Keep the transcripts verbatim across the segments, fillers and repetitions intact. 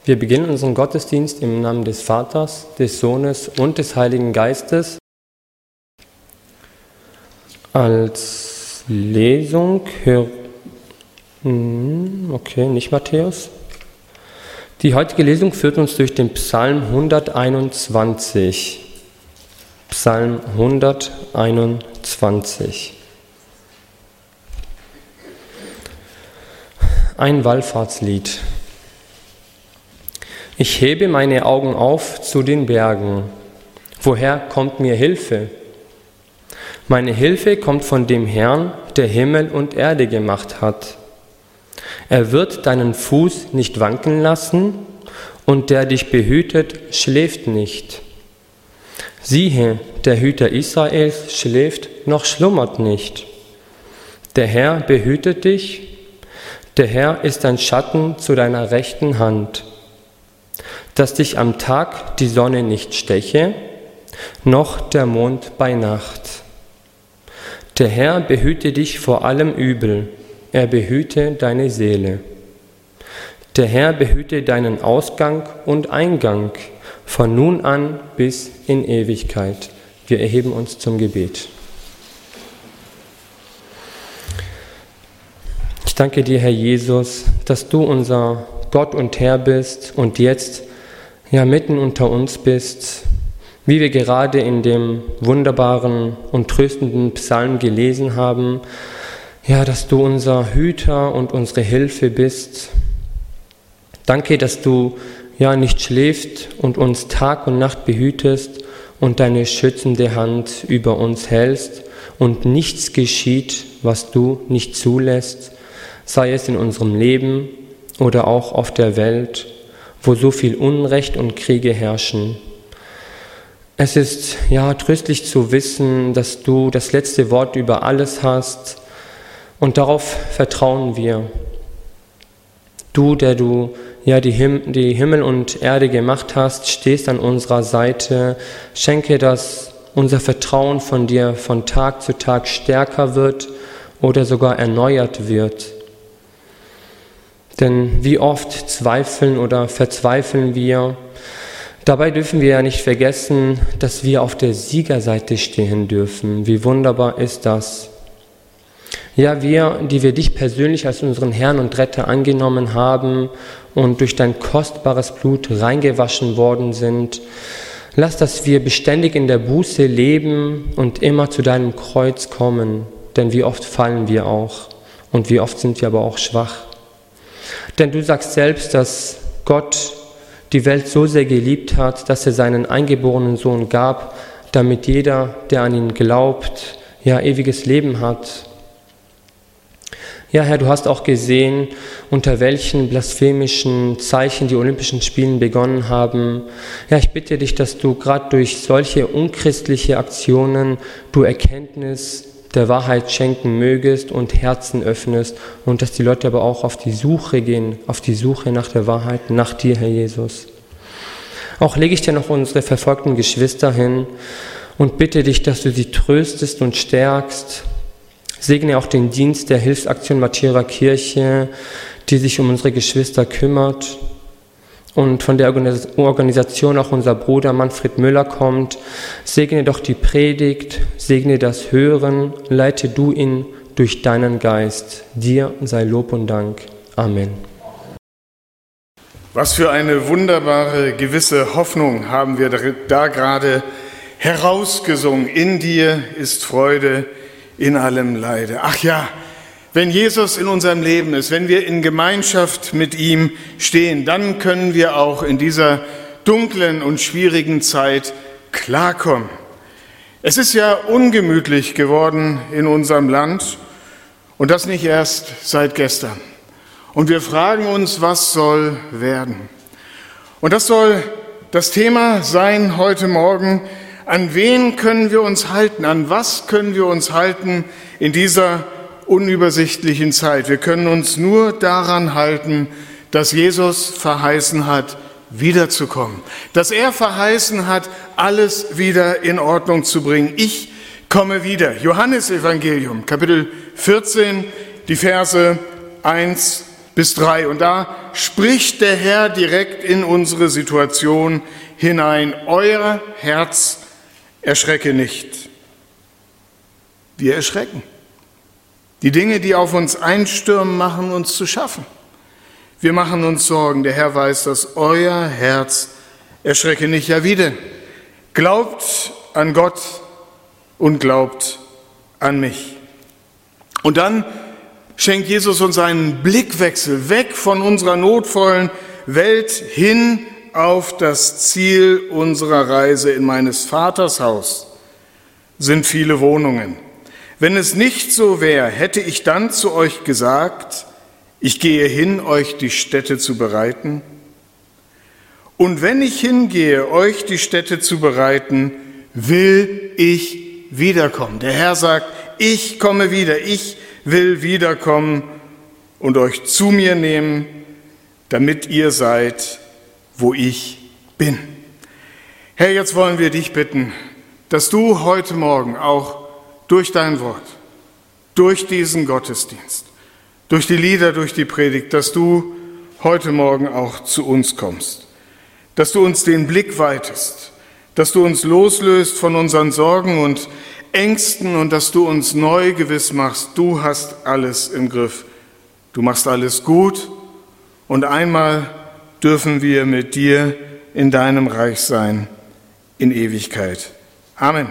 Wir beginnen unseren Gottesdienst im Namen des Vaters, des Sohnes und des Heiligen Geistes. Als Lesung hören, okay, nicht Matthäus. Die heutige Lesung führt uns durch den Psalm hunderteinundzwanzig. Psalm hunderteinundzwanzig. Ein Wallfahrtslied. Ich hebe meine Augen auf zu den Bergen. Woher kommt mir Hilfe? Meine Hilfe kommt von dem Herrn, der Himmel und Erde gemacht hat. Er wird deinen Fuß nicht wanken lassen, und der dich behütet, schläft nicht. Siehe, der Hüter Israels schläft noch schlummert nicht. Der Herr behütet dich, der Herr ist ein Schatten zu deiner rechten Hand, dass dich am Tag die Sonne nicht steche, noch der Mond bei Nacht. Der Herr behüte dich vor allem Übel, er behüte deine Seele. Der Herr behüte deinen Ausgang und Eingang, von nun an bis in Ewigkeit. Wir erheben uns zum Gebet. Ich danke dir, Herr Jesus, dass du unser Gott und Herr bist und jetzt ja mitten unter uns bist, wie wir gerade in dem wunderbaren und tröstenden Psalm gelesen haben, ja, dass du unser Hüter und unsere Hilfe bist. Danke, dass du ja nicht schläfst und uns Tag und Nacht behütest und deine schützende Hand über uns hältst und nichts geschieht, was du nicht zulässt, sei es in unserem Leben oder auch auf der Welt, wo so viel Unrecht und Kriege herrschen. Es ist ja tröstlich zu wissen, dass du das letzte Wort über alles hast, und darauf vertrauen wir. Du, der du ja die, Him- die Himmel und Erde gemacht hast, stehst an unserer Seite. Schenke, dass unser Vertrauen von dir von Tag zu Tag stärker wird oder sogar erneuert wird. Denn wie oft zweifeln oder verzweifeln wir. Dabei dürfen wir ja nicht vergessen, dass wir auf der Siegerseite stehen dürfen. Wie wunderbar ist das? Ja, wir, die wir dich persönlich als unseren Herrn und Retter angenommen haben und durch dein kostbares Blut reingewaschen worden sind, lass, dass wir beständig in der Buße leben und immer zu deinem Kreuz kommen. Denn wie oft fallen wir auch und wie oft sind wir aber auch schwach. Denn du sagst selbst, dass Gott die Welt so sehr geliebt hat, dass er seinen eingeborenen Sohn gab, damit jeder, der an ihn glaubt, ja ewiges Leben hat. Ja, Herr, du hast auch gesehen, unter welchen blasphemischen Zeichen die Olympischen Spiele begonnen haben. Ja, ich bitte dich, dass du gerade durch solche unchristliche Aktionen du Erkenntnis der Wahrheit schenken mögest und Herzen öffnest und dass die Leute aber auch auf die Suche gehen, auf die Suche nach der Wahrheit, nach dir, Herr Jesus. Auch lege ich dir noch unsere verfolgten Geschwister hin und bitte dich, dass du sie tröstest und stärkst. Segne auch den Dienst der Hilfsaktion Martyrer Kirche, die sich um unsere Geschwister kümmert. Und von der Organisation auch unser Bruder Manfred Müller kommt. Segne doch die Predigt, segne das Hören, leite du ihn durch deinen Geist. Dir sei Lob und Dank. Amen. Was für eine wunderbare, gewisse Hoffnung haben wir da gerade herausgesungen. In dir ist Freude, in allem Leide. Ach ja, wenn Jesus in unserem Leben ist, wenn wir in Gemeinschaft mit ihm stehen, dann können wir auch in dieser dunklen und schwierigen Zeit klarkommen. Es ist ja ungemütlich geworden in unserem Land und das nicht erst seit gestern. Und wir fragen uns, was soll werden? Und das soll das Thema sein heute Morgen. An wen können wir uns halten? An was können wir uns halten in dieser unübersichtlichen Zeit? Wir können uns nur daran halten, dass Jesus verheißen hat, wiederzukommen. Dass er verheißen hat, alles wieder in Ordnung zu bringen. Ich komme wieder. Johannesevangelium, Kapitel vierzehn, die Verse eins bis drei. Und da spricht der Herr direkt in unsere Situation hinein. Euer Herz erschrecke nicht. Wir erschrecken. Die Dinge, die auf uns einstürmen, machen uns zu schaffen. Wir machen uns Sorgen. Der Herr weiß, dass euer Herz erschrecke nicht. Ja, wie denn? Glaubt an Gott und glaubt an mich. Und dann schenkt Jesus uns einen Blickwechsel weg von unserer notvollen Welt hin auf das Ziel unserer Reise. In meines Vaters Haus sind viele Wohnungen. Wenn es nicht so wäre, hätte ich dann zu euch gesagt, ich gehe hin, euch die Stätte zu bereiten. Und wenn ich hingehe, euch die Stätte zu bereiten, will ich wiederkommen. Der Herr sagt, ich komme wieder, ich will wiederkommen und euch zu mir nehmen, damit ihr seid, wo ich bin. Herr, jetzt wollen wir dich bitten, dass du heute Morgen auch durch dein Wort, durch diesen Gottesdienst, durch die Lieder, durch die Predigt, dass du heute Morgen auch zu uns kommst, dass du uns den Blick weitest, dass du uns loslöst von unseren Sorgen und Ängsten und dass du uns neu gewiss machst, du hast alles im Griff, du machst alles gut und einmal dürfen wir mit dir in deinem Reich sein, in Ewigkeit. Amen.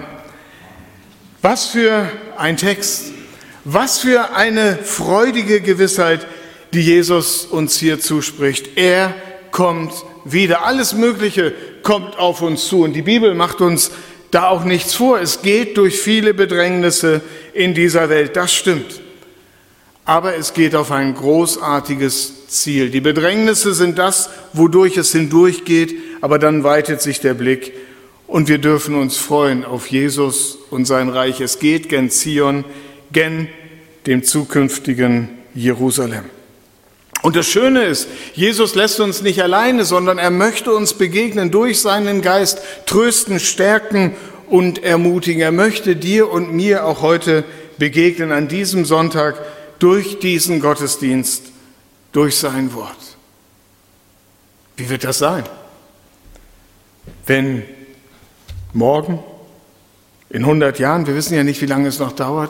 Was für ein Text, was für eine freudige Gewissheit, die Jesus uns hier zuspricht. Er kommt wieder. Alles Mögliche kommt auf uns zu und die Bibel macht uns da auch nichts vor. Es geht durch viele Bedrängnisse in dieser Welt, das stimmt. Aber es geht auf ein großartiges Ziel. Die Bedrängnisse sind das, wodurch es hindurchgeht, aber dann weitet sich der Blick und wir dürfen uns freuen auf Jesus und sein Reich. Es geht gen Zion, gen dem zukünftigen Jerusalem. Und das Schöne ist, Jesus lässt uns nicht alleine, sondern er möchte uns begegnen durch seinen Geist, trösten, stärken und ermutigen. Er möchte dir und mir auch heute begegnen an diesem Sonntag durch diesen Gottesdienst, durch sein Wort. Wie wird das sein? Wenn morgen, in hundert Jahren, wir wissen ja nicht, wie lange es noch dauert,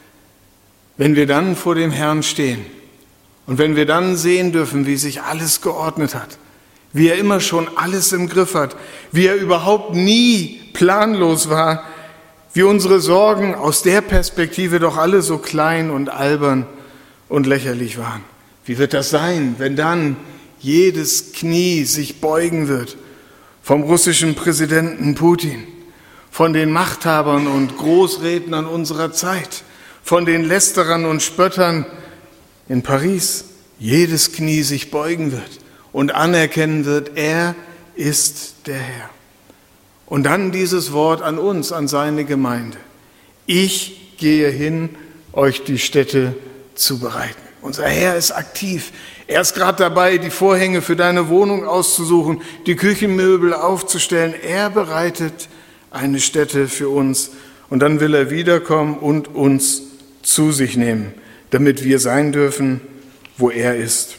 wenn wir dann vor dem Herrn stehen und wenn wir dann sehen dürfen, wie sich alles geordnet hat, wie er immer schon alles im Griff hat, wie er überhaupt nie planlos war, wie unsere Sorgen aus der Perspektive doch alle so klein und albern und lächerlich waren. Wie wird das sein, wenn dann jedes Knie sich beugen wird vom russischen Präsidenten Putin, von den Machthabern und Großrednern unserer Zeit, von den Lästerern und Spöttern in Paris, jedes Knie sich beugen wird und anerkennen wird, er ist der Herr. Und dann dieses Wort an uns, an seine Gemeinde. Ich gehe hin, euch die Stätte zu bereiten. Unser Herr ist aktiv. Er ist gerade dabei, die Vorhänge für deine Wohnung auszusuchen, die Küchenmöbel aufzustellen. Er bereitet eine Stätte für uns. Und dann will er wiederkommen und uns zu sich nehmen, damit wir sein dürfen, wo er ist.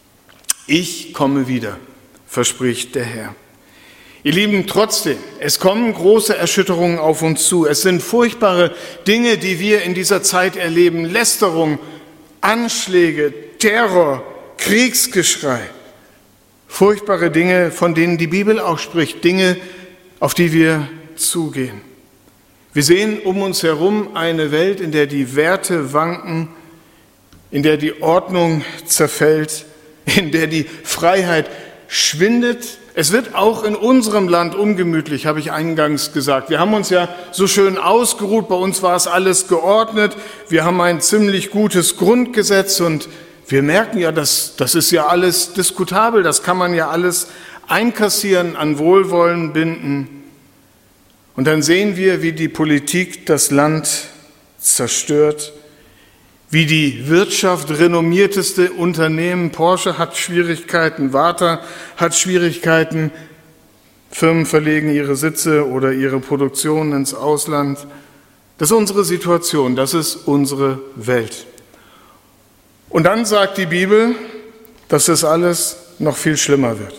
Ich komme wieder, verspricht der Herr. Ihr Lieben, trotzdem, es kommen große Erschütterungen auf uns zu. Es sind furchtbare Dinge, die wir in dieser Zeit erleben. Lästerung, Anschläge, Terror, Kriegsgeschrei. Furchtbare Dinge, von denen die Bibel auch spricht. Dinge, auf die wir zugehen. Wir sehen um uns herum eine Welt, in der die Werte wanken, in der die Ordnung zerfällt, in der die Freiheit schwindet. Es wird auch in unserem Land ungemütlich, habe ich eingangs gesagt. Wir haben uns ja so schön ausgeruht, bei uns war es alles geordnet. Wir haben ein ziemlich gutes Grundgesetz und wir merken ja, das, das ist ja alles diskutabel, das kann man ja alles einkassieren, an Wohlwollen binden. Und dann sehen wir, wie die Politik das Land zerstört, wie die Wirtschaft, renommierteste Unternehmen, Porsche hat Schwierigkeiten, Varta hat Schwierigkeiten, Firmen verlegen ihre Sitze oder ihre Produktion ins Ausland. Das ist unsere Situation, das ist unsere Welt. Und dann sagt die Bibel, dass das alles noch viel schlimmer wird.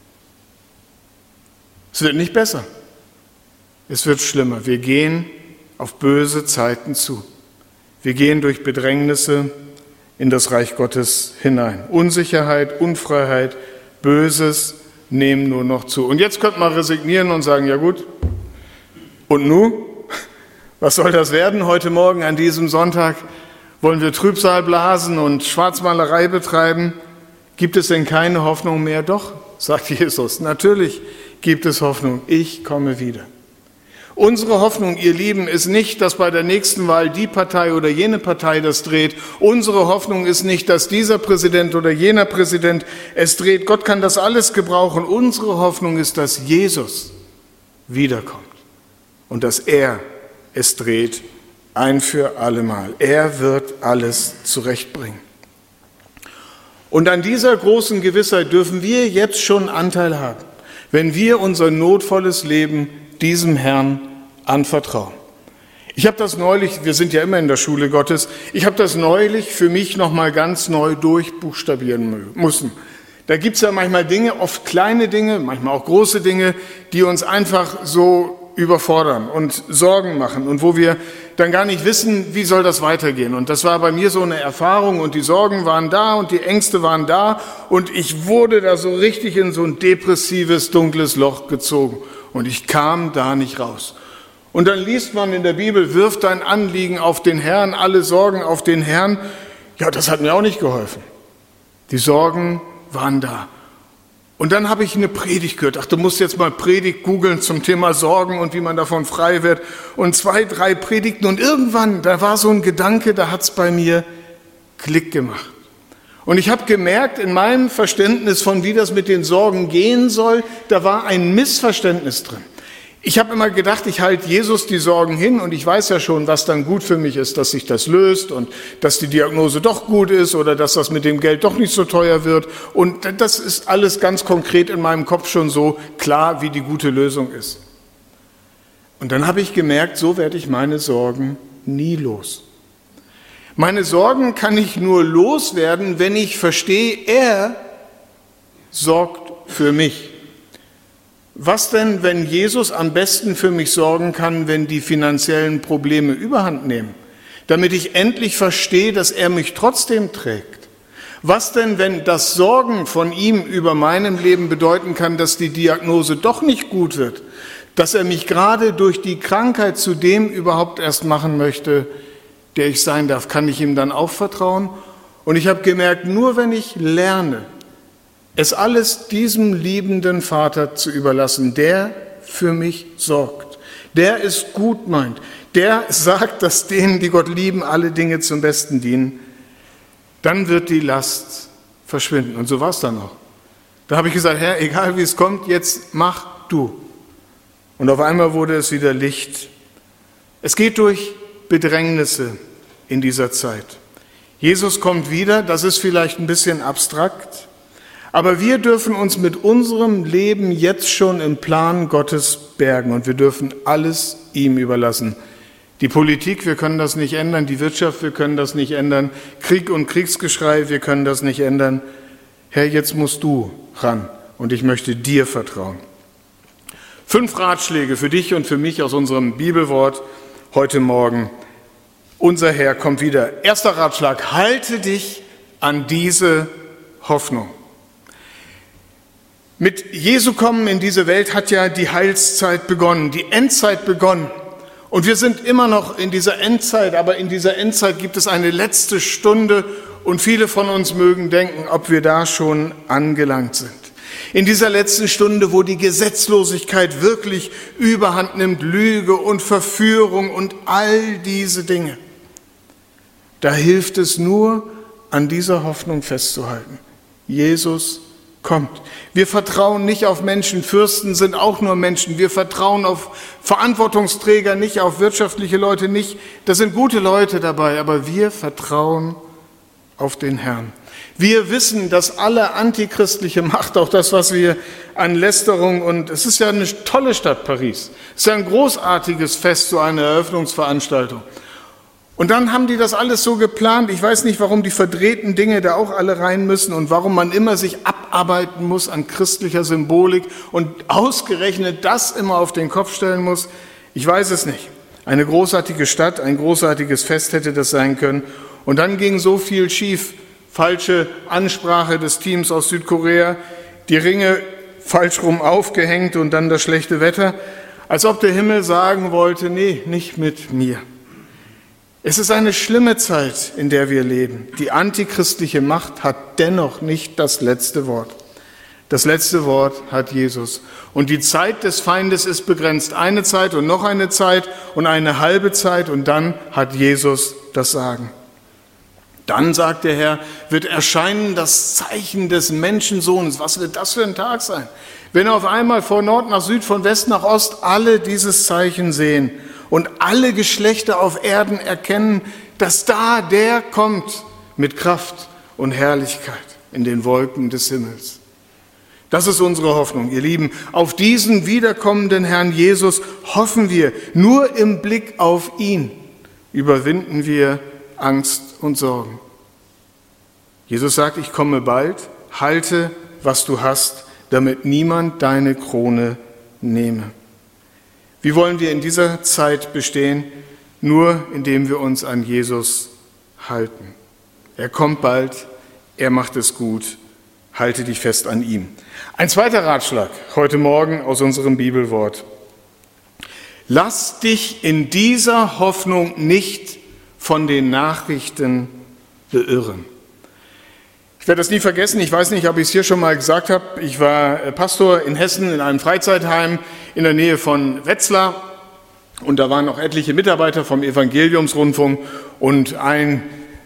Es wird nicht besser. Es wird schlimmer. Wir gehen auf böse Zeiten zu. Wir gehen durch Bedrängnisse in das Reich Gottes hinein. Unsicherheit, Unfreiheit, Böses nehmen nur noch zu. Und jetzt könnte man resignieren und sagen, ja gut, und nun? Was soll das werden heute Morgen an diesem Sonntag? Wollen wir Trübsal blasen und Schwarzmalerei betreiben? Gibt es denn keine Hoffnung mehr? Doch, sagt Jesus, natürlich gibt es Hoffnung. Ich komme wieder. Unsere Hoffnung, ihr Lieben, ist nicht, dass bei der nächsten Wahl die Partei oder jene Partei das dreht. Unsere Hoffnung ist nicht, dass dieser Präsident oder jener Präsident es dreht. Gott kann das alles gebrauchen. Unsere Hoffnung ist, dass Jesus wiederkommt und dass er es dreht, ein für allemal. Er wird alles zurechtbringen. Und an dieser großen Gewissheit dürfen wir jetzt schon Anteil haben, wenn wir unser notvolles Leben diesem Herrn anvertrauen. Ich habe das neulich, wir sind ja immer in der Schule Gottes, ich habe das neulich für mich nochmal ganz neu durchbuchstabieren müssen. Da gibt es ja manchmal Dinge, oft kleine Dinge, manchmal auch große Dinge, die uns einfach so überfordern und Sorgen machen und wo wir dann gar nicht wissen, wie soll das weitergehen. Und das war bei mir so eine Erfahrung und die Sorgen waren da und die Ängste waren da und ich wurde da so richtig in so ein depressives, dunkles Loch gezogen und ich kam da nicht raus. Und dann liest man in der Bibel, wirf dein Anliegen auf den Herrn, alle Sorgen auf den Herrn. Ja, das hat mir auch nicht geholfen. Die Sorgen waren da. Und dann habe ich eine Predigt gehört. Ach, du musst jetzt mal Predigt googeln zum Thema Sorgen und wie man davon frei wird. Und zwei, drei Predigten. Und irgendwann, da war so ein Gedanke, da hat es bei mir Klick gemacht. Und ich habe gemerkt, in meinem Verständnis von wie das mit den Sorgen gehen soll, da war ein Missverständnis drin. Ich habe immer gedacht, ich halte Jesus die Sorgen hin und ich weiß ja schon, was dann gut für mich ist, dass sich das löst und dass die Diagnose doch gut ist oder dass das mit dem Geld doch nicht so teuer wird. Und das ist alles ganz konkret in meinem Kopf schon so klar, wie die gute Lösung ist. Und dann habe ich gemerkt, so werde ich meine Sorgen nie los. Meine Sorgen kann ich nur loswerden, wenn ich verstehe, er sorgt für mich. Was denn, wenn Jesus am besten für mich sorgen kann, wenn die finanziellen Probleme überhand nehmen, damit ich endlich verstehe, dass er mich trotzdem trägt? Was denn, wenn das Sorgen von ihm über meinem Leben bedeuten kann, dass die Diagnose doch nicht gut wird, dass er mich gerade durch die Krankheit zu dem überhaupt erst machen möchte, der ich sein darf? Kann ich ihm dann auch vertrauen? Und ich habe gemerkt, nur wenn ich lerne, es alles diesem liebenden Vater zu überlassen, der für mich sorgt, der es gut meint, der sagt, dass denen, die Gott lieben, alle Dinge zum Besten dienen, dann wird die Last verschwinden. Und so war es dann auch. Da habe ich gesagt, Herr, egal wie es kommt, jetzt mach du. Und auf einmal wurde es wieder Licht. Es geht durch Bedrängnisse in dieser Zeit. Jesus kommt wieder, das ist vielleicht ein bisschen abstrakt, aber wir dürfen uns mit unserem Leben jetzt schon im Plan Gottes bergen und wir dürfen alles ihm überlassen. Die Politik, wir können das nicht ändern, die Wirtschaft, wir können das nicht ändern, Krieg und Kriegsgeschrei, wir können das nicht ändern. Herr, jetzt musst du ran und ich möchte dir vertrauen. Fünf Ratschläge für dich und für mich aus unserem Bibelwort heute Morgen. Unser Herr kommt wieder. Erster Ratschlag, halte dich an diese Hoffnung. Mit Jesu Kommen in diese Welt hat ja die Heilszeit begonnen, die Endzeit begonnen. Und wir sind immer noch in dieser Endzeit, aber in dieser Endzeit gibt es eine letzte Stunde und viele von uns mögen denken, ob wir da schon angelangt sind. In dieser letzten Stunde, wo die Gesetzlosigkeit wirklich Überhand nimmt, Lüge und Verführung und all diese Dinge, da hilft es nur, an dieser Hoffnung festzuhalten. Jesus kommt. Wir vertrauen nicht auf Menschen, Fürsten sind auch nur Menschen. Wir vertrauen auf Verantwortungsträger, nicht auf wirtschaftliche Leute, nicht. Da sind gute Leute dabei, aber wir vertrauen auf den Herrn. Wir wissen, dass alle antichristliche Macht, auch das, was wir an Lästerung und es ist ja eine tolle Stadt Paris, es ist ja ein großartiges Fest, so eine Eröffnungsveranstaltung. Und dann haben die das alles so geplant. Ich weiß nicht, warum die verdrehten Dinge da auch alle rein müssen und warum man immer sich abarbeiten muss an christlicher Symbolik und ausgerechnet das immer auf den Kopf stellen muss. Ich weiß es nicht. Eine großartige Stadt, ein großartiges Fest hätte das sein können. Und dann ging so viel schief. Falsche Ansprache des Teams aus Südkorea, die Ringe falsch rum aufgehängt und dann das schlechte Wetter. Als ob der Himmel sagen wollte, nee, nicht mit mir. Es ist eine schlimme Zeit, in der wir leben. Die antichristliche Macht hat dennoch nicht das letzte Wort. Das letzte Wort hat Jesus. Und die Zeit des Feindes ist begrenzt. Eine Zeit und noch eine Zeit und eine halbe Zeit und dann hat Jesus das Sagen. Dann, sagt der Herr, wird erscheinen das Zeichen des Menschensohnes. Was wird das für ein Tag sein? Wenn auf einmal von Nord nach Süd, von West nach Ost alle dieses Zeichen sehen und alle Geschlechter auf Erden erkennen, dass da der kommt mit Kraft und Herrlichkeit in den Wolken des Himmels. Das ist unsere Hoffnung, ihr Lieben. Auf diesen wiederkommenden Herrn Jesus hoffen wir. Nur im Blick auf ihn überwinden wir Angst und Sorgen. Jesus sagt, ich komme bald, halte, was du hast, damit niemand deine Krone nehme. Wie wollen wir in dieser Zeit bestehen? Nur indem wir uns an Jesus halten. Er kommt bald, er macht es gut, halte dich fest an ihm. Ein zweiter Ratschlag heute Morgen aus unserem Bibelwort. Lass dich in dieser Hoffnung nicht von den Nachrichten beirren. Ich werde das nie vergessen, ich weiß nicht, ob ich es hier schon mal gesagt habe. Ich war Pastor in Hessen in einem Freizeitheim in der Nähe von Wetzlar und da waren noch etliche Mitarbeiter vom Evangeliumsrundfunk und ein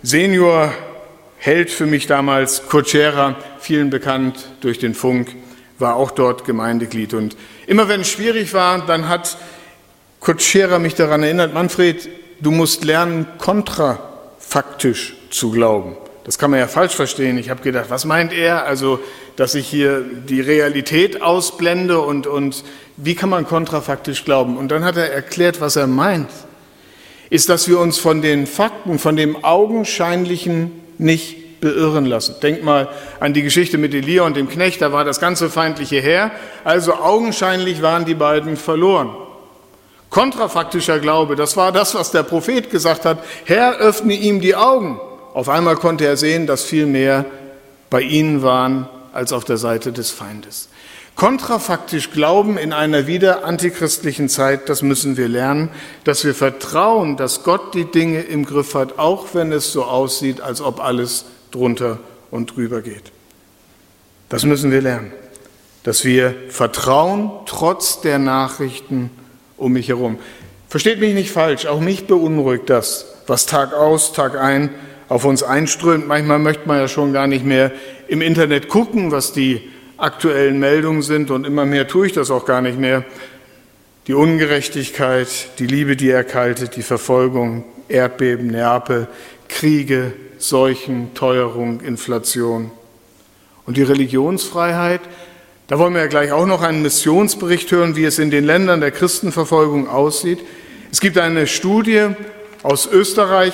Seniorheld für mich damals, Kurt Scherer, vielen bekannt durch den Funk, war auch dort Gemeindeglied. Und immer wenn es schwierig war, dann hat Kurt Scherer mich daran erinnert, Manfred, du musst lernen, kontrafaktisch zu glauben. Das kann man ja falsch verstehen. Ich habe gedacht, was meint er? Also, dass ich hier die Realität ausblende und, und wie kann man kontrafaktisch glauben? Und dann hat er erklärt, was er meint, ist, dass wir uns von den Fakten, von dem Augenscheinlichen nicht beirren lassen. Denk mal an die Geschichte mit Elia und dem Knecht, da war das ganze feindliche Heer. Also augenscheinlich waren die beiden verloren. Kontrafaktischer Glaube, das war das, was der Prophet gesagt hat. Herr, öffne ihm die Augen. Auf einmal konnte er sehen, dass viel mehr bei ihnen waren als auf der Seite des Feindes. Kontrafaktisch glauben in einer wieder antichristlichen Zeit, das müssen wir lernen, dass wir vertrauen, dass Gott die Dinge im Griff hat, auch wenn es so aussieht, als ob alles drunter und drüber geht. Das müssen wir lernen, dass wir vertrauen trotz der Nachrichten um mich herum. Versteht mich nicht falsch, auch mich beunruhigt das, was Tag aus, Tag ein auf uns einströmt. Manchmal möchte man ja schon gar nicht mehr im Internet gucken, was die aktuellen Meldungen sind und immer mehr tue ich das auch gar nicht mehr. Die Ungerechtigkeit, die Liebe, die erkaltet, die Verfolgung, Erdbeben, Neapel, Kriege, Seuchen, Teuerung, Inflation. Und die Religionsfreiheit, da wollen wir ja gleich auch noch einen Missionsbericht hören, wie es in den Ländern der Christenverfolgung aussieht. Es gibt eine Studie aus Österreich,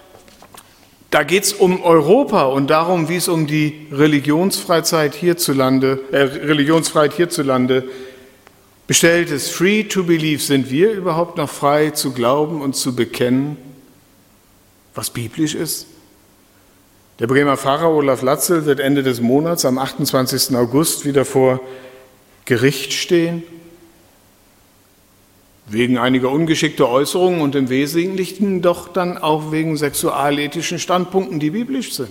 da geht es um Europa und darum, wie es um die Religionsfreiheit hierzulande, äh, Religionsfreiheit hierzulande bestellt ist. Free to believe. Sind wir überhaupt noch frei zu glauben und zu bekennen, was biblisch ist? Der Bremer Pfarrer Olaf Latzel wird Ende des Monats, am achtundzwanzigsten August, wieder vor Gericht stehen, wegen einiger ungeschickter Äußerungen und im Wesentlichen doch dann auch wegen sexualethischen Standpunkten, die biblisch sind.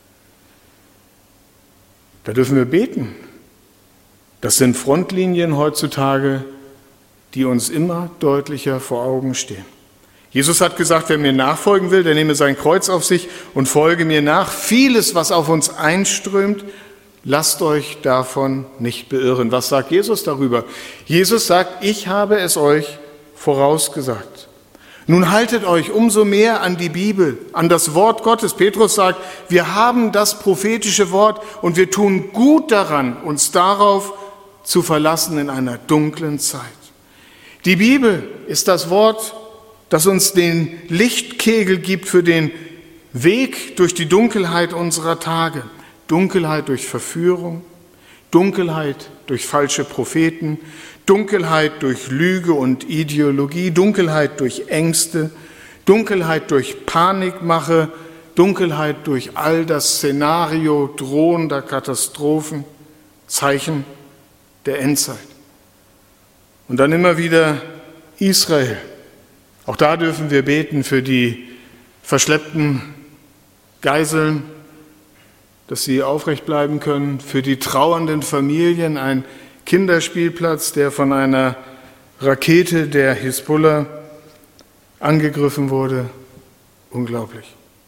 Da dürfen wir beten. Das sind Frontlinien heutzutage, die uns immer deutlicher vor Augen stehen. Jesus hat gesagt, wer mir nachfolgen will, der nehme sein Kreuz auf sich und folge mir nach. Vieles, was auf uns einströmt, lasst euch davon nicht beirren. Was sagt Jesus darüber? Jesus sagt, ich habe es euch vorausgesagt. Nun haltet euch umso mehr an die Bibel, an das Wort Gottes. Petrus sagt, wir haben das prophetische Wort und wir tun gut daran, uns darauf zu verlassen in einer dunklen Zeit. Die Bibel ist das Wort, das uns den Lichtkegel gibt für den Weg durch die Dunkelheit unserer Tage. Dunkelheit durch Verführung, Dunkelheit durch falsche Propheten, Dunkelheit durch Lüge und Ideologie, Dunkelheit durch Ängste, Dunkelheit durch Panikmache, Dunkelheit durch all das Szenario drohender Katastrophen, Zeichen der Endzeit. Und dann immer wieder Israel. Auch da dürfen wir beten für die verschleppten Geiseln, dass sie aufrecht bleiben können, für die trauernden Familien, ein Kinderspielplatz, der von einer Rakete der Hisbollah angegriffen wurde. Unglaublich.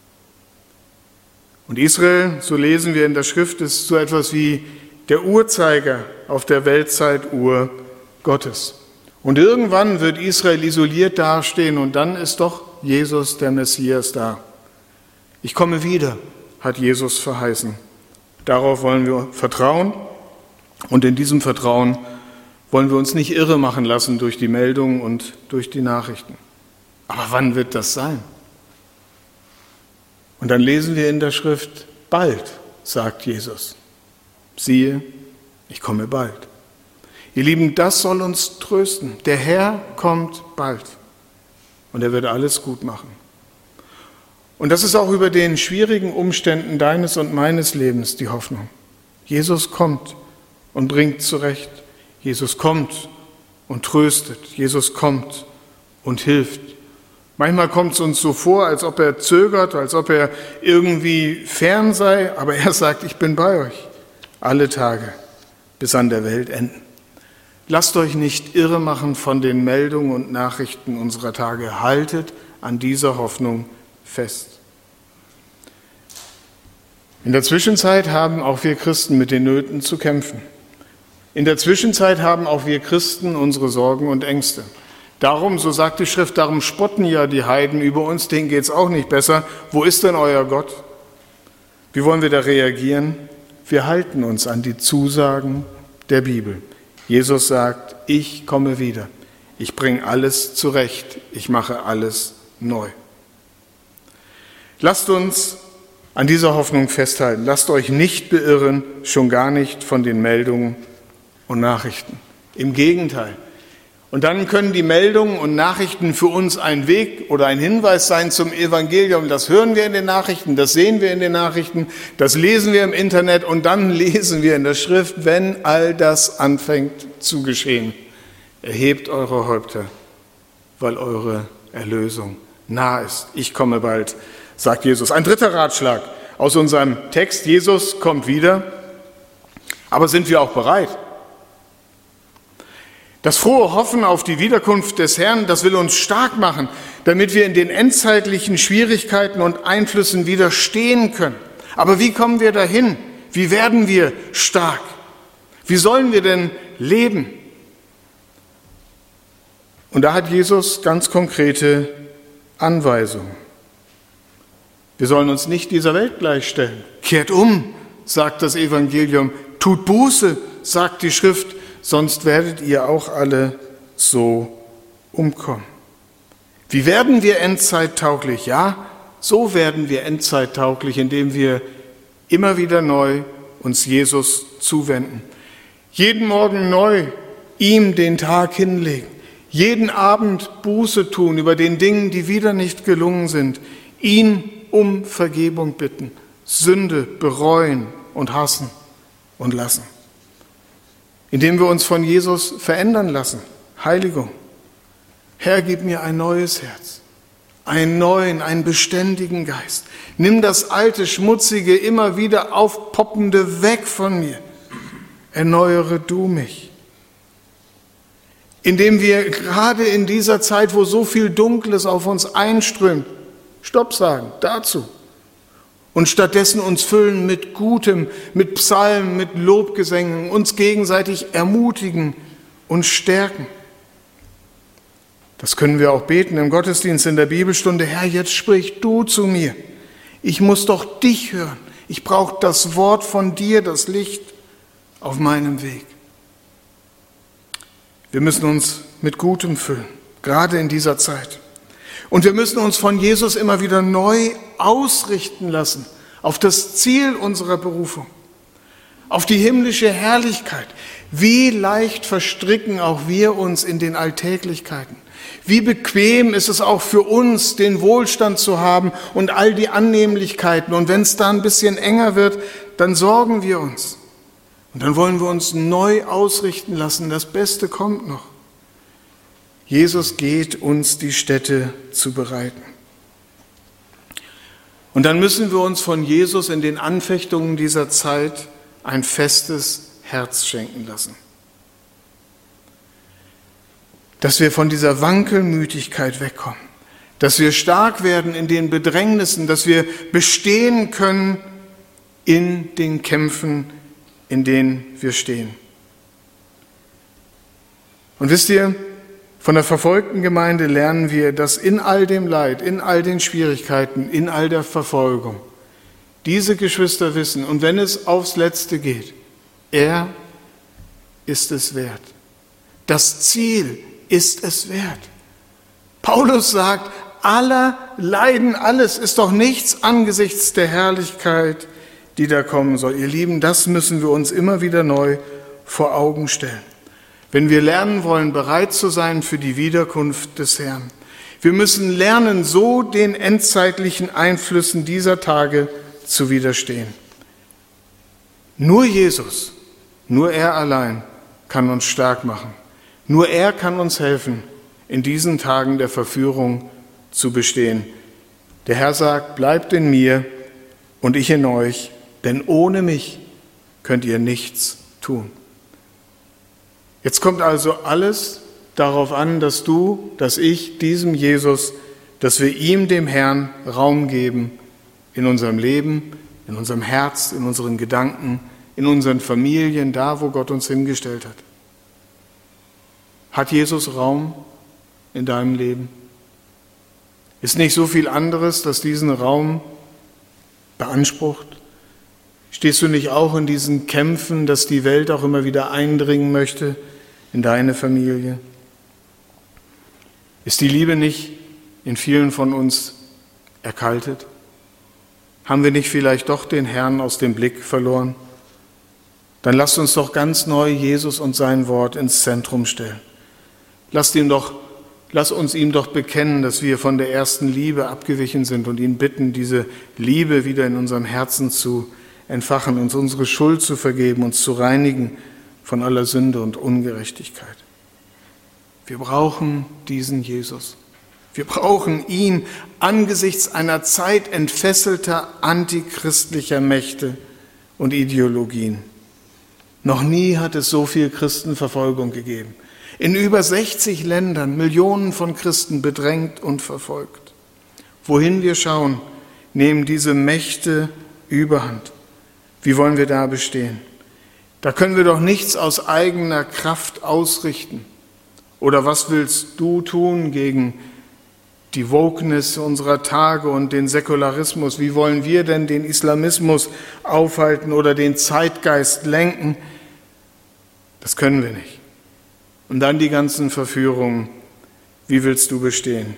Und Israel, so lesen wir in der Schrift, ist so etwas wie der Uhrzeiger auf der Weltzeituhr Gottes. Und irgendwann wird Israel isoliert dastehen und dann ist doch Jesus, der Messias, da. Ich komme wieder, hat Jesus verheißen. Darauf wollen wir vertrauen und in diesem Vertrauen wollen wir uns nicht irre machen lassen durch die Meldungen und durch die Nachrichten. Aber wann wird das sein? Und dann lesen wir in der Schrift, bald, sagt Jesus. Siehe, ich komme bald. Ihr Lieben, das soll uns trösten. Der Herr kommt bald und er wird alles gut machen. Und das ist auch über den schwierigen Umständen deines und meines Lebens die Hoffnung. Jesus kommt und bringt zurecht. Jesus kommt und tröstet. Jesus kommt und hilft. Manchmal kommt es uns so vor, als ob er zögert, als ob er irgendwie fern sei, aber er sagt, ich bin bei euch alle Tage bis an der Weltenden. Lasst euch nicht irre machen von den Meldungen und Nachrichten unserer Tage. Haltet an dieser Hoffnung fest. In der Zwischenzeit haben auch wir Christen mit den Nöten zu kämpfen. In der Zwischenzeit haben auch wir Christen unsere Sorgen und Ängste. Darum, so sagt die Schrift, darum spotten ja die Heiden über uns, denen geht es auch nicht besser. Wo ist denn euer Gott? Wie wollen wir da reagieren? Wir halten uns an die Zusagen der Bibel. Jesus sagt, ich komme wieder. Ich bringe alles zurecht. Ich mache alles neu. Lasst uns an dieser Hoffnung festhalten. Lasst euch nicht beirren, schon gar nicht von den Meldungen und Nachrichten. Im Gegenteil. Und dann können die Meldungen und Nachrichten für uns ein Weg oder ein Hinweis sein zum Evangelium. Das hören wir in den Nachrichten, das sehen wir in den Nachrichten, das lesen wir im Internet und dann lesen wir in der Schrift, wenn all das anfängt zu geschehen. Erhebt eure Häupter, weil eure Erlösung nah ist. Ich komme bald, sagt Jesus. Ein dritter Ratschlag aus unserem Text. Jesus kommt wieder. Aber sind wir auch bereit? Das frohe Hoffen auf die Wiederkunft des Herrn, das will uns stark machen, damit wir in den endzeitlichen Schwierigkeiten und Einflüssen widerstehen können. Aber wie kommen wir dahin? Wie werden wir stark? Wie sollen wir denn leben? Und da hat Jesus ganz konkrete Anweisungen. Wir sollen uns nicht dieser Welt gleichstellen. Kehrt um, sagt das Evangelium. Tut Buße, sagt die Schrift. Sonst werdet ihr auch alle so umkommen. Wie werden wir endzeittauglich? Ja, so werden wir endzeittauglich, indem wir immer wieder neu uns Jesus zuwenden. Jeden Morgen neu ihm den Tag hinlegen. Jeden Abend Buße tun über den Dingen, die wieder nicht gelungen sind. Ihn um Vergebung bitten, Sünde bereuen und hassen und lassen. Indem wir uns von Jesus verändern lassen. Heiligung. Herr, gib mir ein neues Herz, einen neuen, einen beständigen Geist. Nimm das alte, schmutzige, immer wieder aufpoppende weg von mir. Erneuere du mich. Indem wir gerade in dieser Zeit, wo so viel Dunkles auf uns einströmt, Stopp sagen dazu. Und stattdessen uns füllen mit Gutem, mit Psalmen, mit Lobgesängen, uns gegenseitig ermutigen und stärken. Das können wir auch beten im Gottesdienst, in der Bibelstunde. Herr, jetzt sprich du zu mir. Ich muss doch dich hören. Ich brauche das Wort von dir, das Licht auf meinem Weg. Wir müssen uns mit Gutem füllen, gerade in dieser Zeit. Und wir müssen uns von Jesus immer wieder neu ausrichten lassen auf das Ziel unserer Berufung, auf die himmlische Herrlichkeit. Wie leicht verstricken auch wir uns in den Alltäglichkeiten. Wie bequem ist es auch für uns, den Wohlstand zu haben und all die Annehmlichkeiten. Und wenn es da ein bisschen enger wird, dann sorgen wir uns. Und dann wollen wir uns neu ausrichten lassen. Das Beste kommt noch. Jesus geht, uns die Stätte zu bereiten. Und dann müssen wir uns von Jesus in den Anfechtungen dieser Zeit ein festes Herz schenken lassen. Dass wir von dieser Wankelmütigkeit wegkommen, dass wir stark werden in den Bedrängnissen, dass wir bestehen können in den Kämpfen, in denen wir stehen. Und wisst ihr, von der verfolgten Gemeinde lernen wir, dass in all dem Leid, in all den Schwierigkeiten, in all der Verfolgung, diese Geschwister wissen, und wenn es aufs Letzte geht, er ist es wert. Das Ziel ist es wert. Paulus sagt, aller Leiden, alles ist doch nichts angesichts der Herrlichkeit, die da kommen soll. Ihr Lieben, das müssen wir uns immer wieder neu vor Augen stellen. Wenn wir lernen wollen, bereit zu sein für die Wiederkunft des Herrn. Wir müssen lernen, so den endzeitlichen Einflüssen dieser Tage zu widerstehen. Nur Jesus, nur er allein kann uns stark machen. Nur er kann uns helfen, in diesen Tagen der Verführung zu bestehen. Der Herr sagt, bleibt in mir und ich in euch, denn ohne mich könnt ihr nichts tun. Jetzt kommt also alles darauf an, dass du, dass ich diesem Jesus, dass wir ihm, dem Herrn, Raum geben in unserem Leben, in unserem Herz, in unseren Gedanken, in unseren Familien, da, wo Gott uns hingestellt hat. Hat Jesus Raum in deinem Leben? Ist nicht so viel anderes, das diesen Raum beansprucht? Stehst du nicht auch in diesen Kämpfen, dass die Welt auch immer wieder eindringen möchte in deine Familie? Ist die Liebe nicht in vielen von uns erkaltet? Haben wir nicht vielleicht doch den Herrn aus dem Blick verloren? Dann lasst uns doch ganz neu Jesus und sein Wort ins Zentrum stellen. Lasst ihm doch, lass uns ihm doch bekennen, dass wir von der ersten Liebe abgewichen sind und ihn bitten, diese Liebe wieder in unserem Herzen zu entfachen, uns unsere Schuld zu vergeben, uns zu reinigen von aller Sünde und Ungerechtigkeit. Wir brauchen diesen Jesus. Wir brauchen ihn angesichts einer Zeit entfesselter antichristlicher Mächte und Ideologien. Noch nie hat es so viel Christenverfolgung gegeben. In über sechzig Ländern Millionen von Christen bedrängt und verfolgt. Wohin wir schauen, nehmen diese Mächte Überhand. Wie wollen wir da bestehen? Da können wir doch nichts aus eigener Kraft ausrichten. Oder was willst du tun gegen die Wokeness unserer Tage und den Säkularismus? Wie wollen wir denn den Islamismus aufhalten oder den Zeitgeist lenken? Das können wir nicht. Und dann die ganzen Verführungen. Wie willst du bestehen?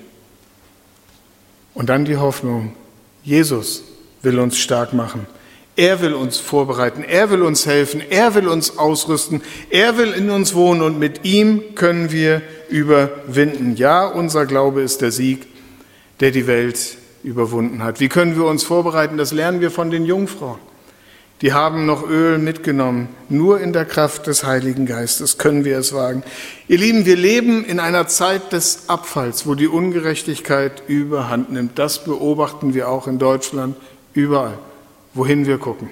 Und dann die Hoffnung. Jesus will uns stark machen. Er will uns vorbereiten. Er will uns helfen. Er will uns ausrüsten. Er will in uns wohnen und mit ihm können wir überwinden. Ja, unser Glaube ist der Sieg, der die Welt überwunden hat. Wie können wir uns vorbereiten? Das lernen wir von den Jungfrauen. Die haben noch Öl mitgenommen. Nur in der Kraft des Heiligen Geistes können wir es wagen. Ihr Lieben, wir leben in einer Zeit des Abfalls, wo die Ungerechtigkeit überhand nimmt. Das beobachten wir auch in Deutschland überall, wohin wir gucken.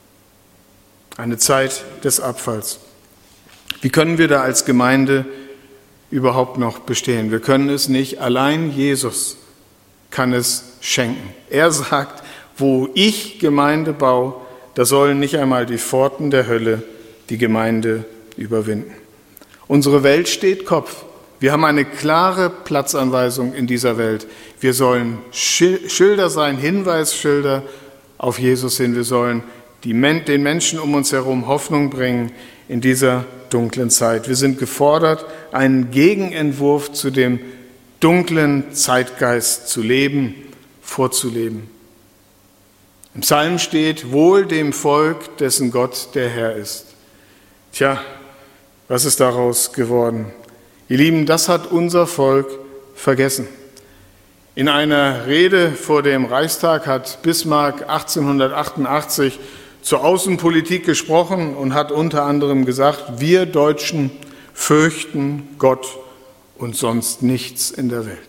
Eine Zeit des Abfalls. Wie können wir da als Gemeinde überhaupt noch bestehen? Wir können es nicht. Allein Jesus kann es schenken. Er sagt, wo ich Gemeinde baue, da sollen nicht einmal die Pforten der Hölle die Gemeinde überwinden. Unsere Welt steht Kopf. Wir haben eine klare Platzanweisung in dieser Welt. Wir sollen Schilder sein, Hinweisschilder auf Jesus hin. Wir sollen die, den Menschen um uns herum Hoffnung bringen in dieser dunklen Zeit. Wir sind gefordert, einen Gegenentwurf zu dem dunklen Zeitgeist zu leben, vorzuleben. Im Psalm steht, wohl dem Volk, dessen Gott der Herr ist. Tja, was ist daraus geworden? Ihr Lieben, das hat unser Volk vergessen. In einer Rede vor dem Reichstag hat Bismarck achtzehnhundertachtundachtzig zur Außenpolitik gesprochen und hat unter anderem gesagt, wir Deutschen fürchten Gott und sonst nichts in der Welt.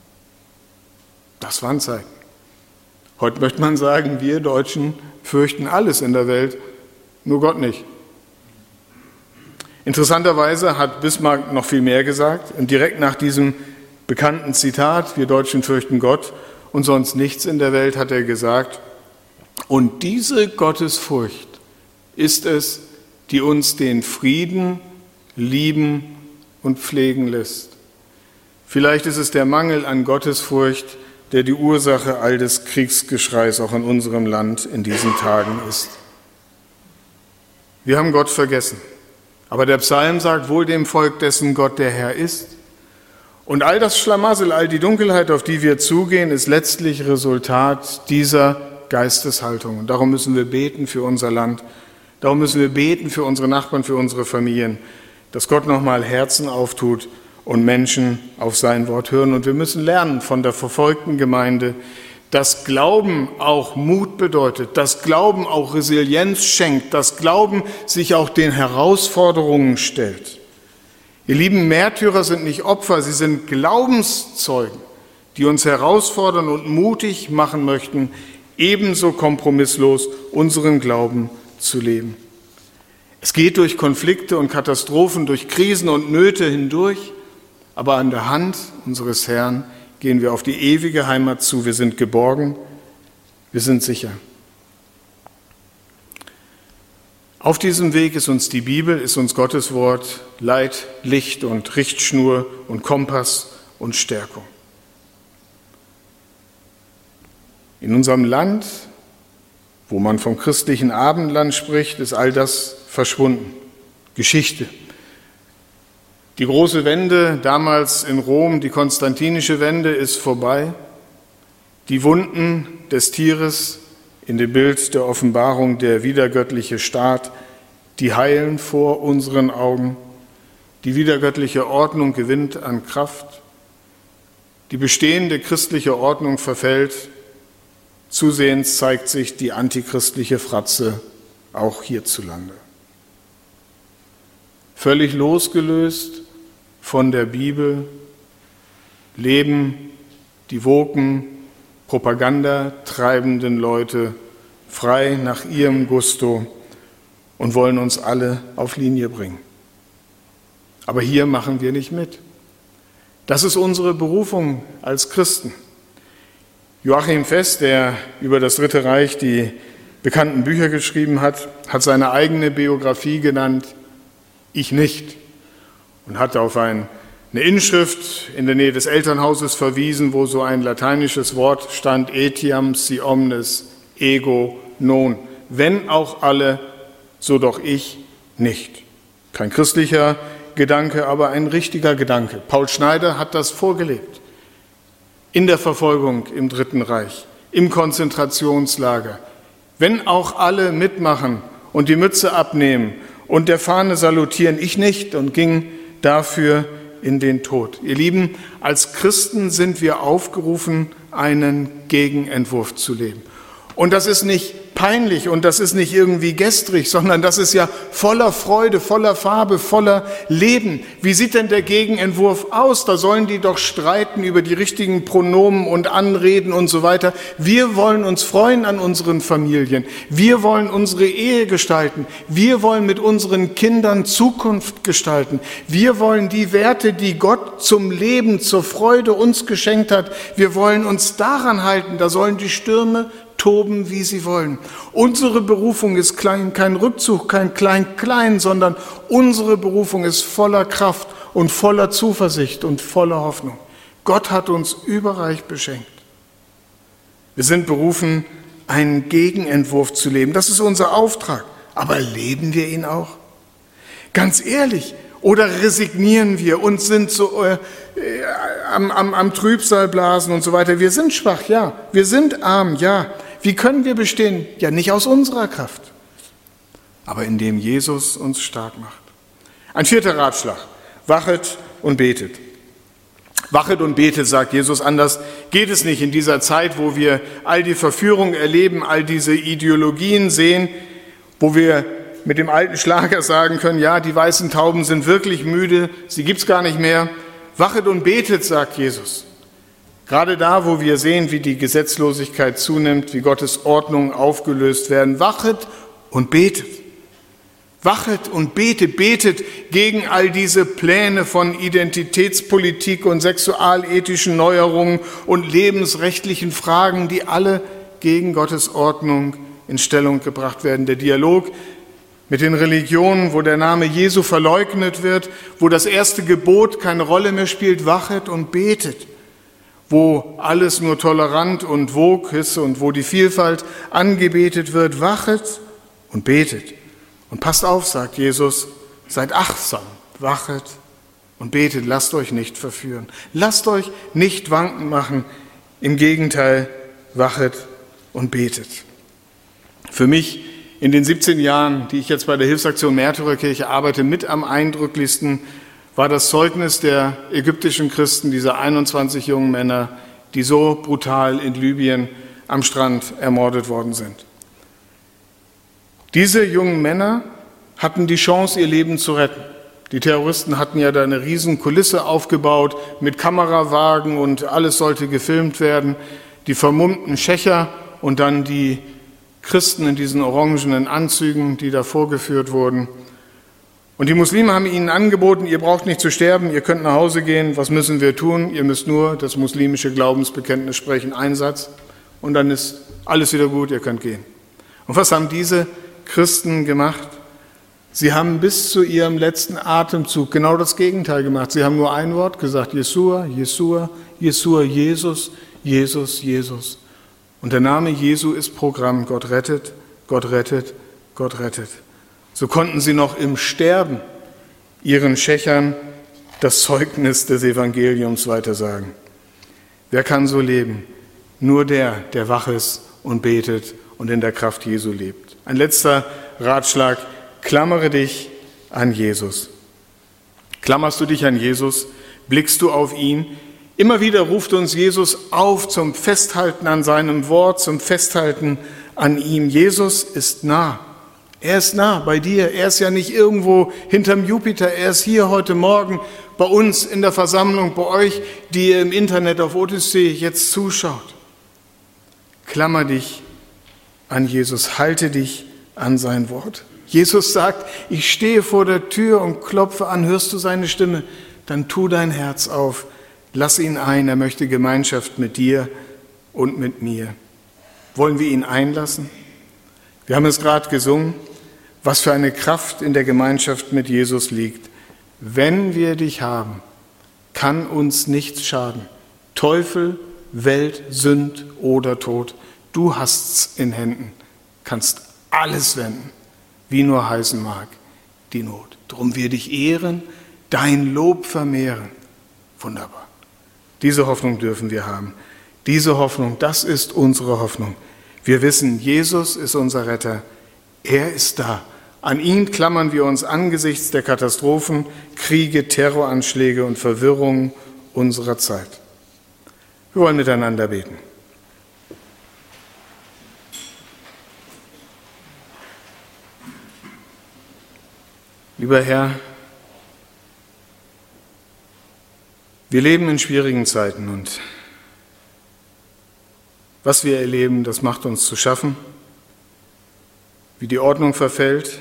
Das waren Zeiten. Heute möchte man sagen, wir Deutschen fürchten alles in der Welt, nur Gott nicht. Interessanterweise hat Bismarck noch viel mehr gesagt und direkt nach diesem bekannten Zitat, wir Deutschen fürchten Gott und sonst nichts in der Welt, hat er gesagt, und diese Gottesfurcht ist es, die uns den Frieden lieben und pflegen lässt. Vielleicht ist es der Mangel an Gottesfurcht, der die Ursache all des Kriegsgeschreis auch in unserem Land in diesen Tagen ist. Wir haben Gott vergessen. Aber der Psalm sagt, wohl dem Volk, dessen Gott der Herr ist. Und all das Schlamassel, all die Dunkelheit, auf die wir zugehen, ist letztlich Resultat dieser Geisteshaltung. Und darum müssen wir beten für unser Land. Darum müssen wir beten für unsere Nachbarn, für unsere Familien, dass Gott nochmal Herzen auftut und Menschen auf sein Wort hören. Und wir müssen lernen von der verfolgten Gemeinde, dass Glauben auch Mut bedeutet, dass Glauben auch Resilienz schenkt, dass Glauben sich auch den Herausforderungen stellt. Ihr lieben, Märtyrer sind nicht Opfer, sie sind Glaubenszeugen, die uns herausfordern und mutig machen möchten, ebenso kompromisslos unseren Glauben zu leben. Es geht durch Konflikte und Katastrophen, durch Krisen und Nöte hindurch, aber an der Hand unseres Herrn gehen wir auf die ewige Heimat zu. Wir sind geborgen, wir sind sicher. Auf diesem Weg ist uns die Bibel, ist uns Gottes Wort Leit, Licht und Richtschnur und Kompass und Stärkung. In unserem Land, wo man vom christlichen Abendland spricht, ist all das verschwunden. Geschichte. Die große Wende damals in Rom, die konstantinische Wende, ist vorbei. Die Wunden des Tieres in dem Bild der Offenbarung, der wiedergöttliche Staat, die heilen vor unseren Augen. Die wiedergöttliche Ordnung gewinnt an Kraft. Die bestehende christliche Ordnung verfällt. Zusehends zeigt sich die antichristliche Fratze auch hierzulande. Völlig losgelöst von der Bibel leben die woken, propagandatreibenden Leute frei nach ihrem Gusto und wollen uns alle auf Linie bringen. Aber hier machen wir nicht mit. Das ist unsere Berufung als Christen. Joachim Fest, der über das Dritte Reich die bekannten Bücher geschrieben hat, hat seine eigene Biografie genannt, Ich nicht, und hat auf ein, eine Inschrift in der Nähe des Elternhauses verwiesen, wo so ein lateinisches Wort stand, etiam si omnes ego non, wenn auch alle, so doch ich nicht. Kein christlicher Gedanke, aber ein richtiger Gedanke. Paul Schneider hat das vorgelebt. In der Verfolgung im Dritten Reich, im Konzentrationslager. Wenn auch alle mitmachen und die Mütze abnehmen und der Fahne salutieren, ich nicht, und ging dafür in den Tod. Ihr Lieben, als Christen sind wir aufgerufen, einen Gegenentwurf zu leben. Und das ist nicht peinlich und das ist nicht irgendwie gestrig, sondern das ist ja voller Freude, voller Farbe, voller Leben. Wie sieht denn der Gegenentwurf aus? Da sollen die doch streiten über die richtigen Pronomen und Anreden und so weiter. Wir wollen uns freuen an unseren Familien. Wir wollen unsere Ehe gestalten. Wir wollen mit unseren Kindern Zukunft gestalten. Wir wollen die Werte, die Gott zum Leben, zur Freude uns geschenkt hat, wir wollen uns daran halten. Da sollen die Stürme toben, wie sie wollen. Unsere Berufung ist klein, kein Rückzug, kein Klein-Klein, sondern unsere Berufung ist voller Kraft und voller Zuversicht und voller Hoffnung. Gott hat uns überreich beschenkt. Wir sind berufen, einen Gegenentwurf zu leben. Das ist unser Auftrag. Aber leben wir ihn auch? Ganz ehrlich, Oder resignieren wir und sind so äh, am, am, am Trübsal blasen und so weiter. Wir sind schwach, ja. Wir sind arm, ja. Wie können wir bestehen? Ja, nicht aus unserer Kraft, aber indem Jesus uns stark macht. Ein vierter Ratschlag. Wachet und betet. Wachet und betet, sagt Jesus. Anders geht es nicht in dieser Zeit, wo wir all die Verführung erleben, all diese Ideologien sehen, wo wir mit dem alten Schlager sagen können, ja, die weißen Tauben sind wirklich müde, sie gibt's gar nicht mehr. Wachet und betet, sagt Jesus. Gerade da, wo wir sehen, wie die Gesetzlosigkeit zunimmt, wie Gottes Ordnungen aufgelöst werden, wachet und betet. Wachet und betet, betet gegen all diese Pläne von Identitätspolitik und sexualethischen Neuerungen und lebensrechtlichen Fragen, die alle gegen Gottes Ordnung in Stellung gebracht werden. Der Dialog mit den Religionen, wo der Name Jesu verleugnet wird, wo das erste Gebot keine Rolle mehr spielt, wachet und betet, wo alles nur tolerant und vogue ist und wo die Vielfalt angebetet wird, wachet und betet. Und passt auf, sagt Jesus, seid achtsam, wachet und betet, lasst euch nicht verführen, lasst euch nicht wanken machen, im Gegenteil, wachet und betet. Für mich in den siebzehn Jahren, die ich jetzt bei der Hilfsaktion Märtyrerkirche arbeite, mit am eindrücklichsten war das Zeugnis der ägyptischen Christen, dieser einundzwanzig jungen Männer, die so brutal in Libyen am Strand ermordet worden sind. Diese jungen Männer hatten die Chance, ihr Leben zu retten. Die Terroristen hatten ja da eine riesen Kulisse aufgebaut mit Kamerawagen und alles sollte gefilmt werden. Die vermummten Schächer und dann die Christen in diesen orangenen Anzügen, die da vorgeführt wurden. Und die Muslime haben ihnen angeboten, ihr braucht nicht zu sterben, ihr könnt nach Hause gehen, was müssen wir tun? Ihr müsst nur das muslimische Glaubensbekenntnis sprechen, ein Satz, und dann ist alles wieder gut, ihr könnt gehen. Und was haben diese Christen gemacht? Sie haben bis zu ihrem letzten Atemzug genau das Gegenteil gemacht. Sie haben nur ein Wort gesagt, Jesua, Jesua, Jesua, Jesus, Jesus, Jesus. Und der Name Jesu ist Programm. Gott rettet, Gott rettet, Gott rettet. So konnten sie noch im Sterben ihren Schächern das Zeugnis des Evangeliums weitersagen. Wer kann so leben? Nur der, der wach ist und betet und in der Kraft Jesu lebt. Ein letzter Ratschlag, klammere dich an Jesus. Klammerst du dich an Jesus? Blickst du auf ihn? Immer wieder ruft uns Jesus auf zum Festhalten an seinem Wort, zum Festhalten an ihm. Jesus ist nah. Er ist nah bei dir. Er ist ja nicht irgendwo hinterm Jupiter. Er ist hier heute Morgen bei uns in der Versammlung, bei euch, die ihr im Internet auf Odyssee jetzt zuschaut. Klammer dich an Jesus. Halte dich an sein Wort. Jesus sagt, ich stehe vor der Tür und klopfe an. Hörst du seine Stimme? Dann tu dein Herz auf. Lass ihn ein, er möchte Gemeinschaft mit dir und mit mir. Wollen wir ihn einlassen? Wir haben es gerade gesungen, was für eine Kraft in der Gemeinschaft mit Jesus liegt. Wenn wir dich haben, kann uns nichts schaden. Teufel, Welt, Sünd oder Tod, du hast's in Händen, kannst alles wenden, wie nur heißen mag die Not. Drum wir dich ehren, dein Lob vermehren. Wunderbar. Diese Hoffnung dürfen wir haben. Diese Hoffnung, das ist unsere Hoffnung. Wir wissen, Jesus ist unser Retter. Er ist da. An ihn klammern wir uns angesichts der Katastrophen, Kriege, Terroranschläge und Verwirrungen unserer Zeit. Wir wollen miteinander beten. Lieber Herr, wir leben in schwierigen Zeiten und was wir erleben, das macht uns zu schaffen, wie die Ordnung verfällt,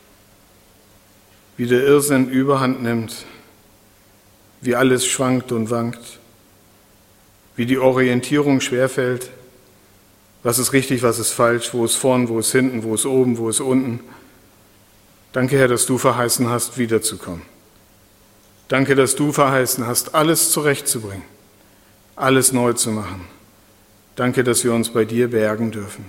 wie der Irrsinn Überhand nimmt, wie alles schwankt und wankt, wie die Orientierung schwerfällt, was ist richtig, was ist falsch, wo ist vorn, wo ist hinten, wo ist oben, wo ist unten. Danke, Herr, dass du verheißen hast, wiederzukommen. Danke, dass du verheißen hast, alles zurechtzubringen, alles neu zu machen. Danke, dass wir uns bei dir bergen dürfen.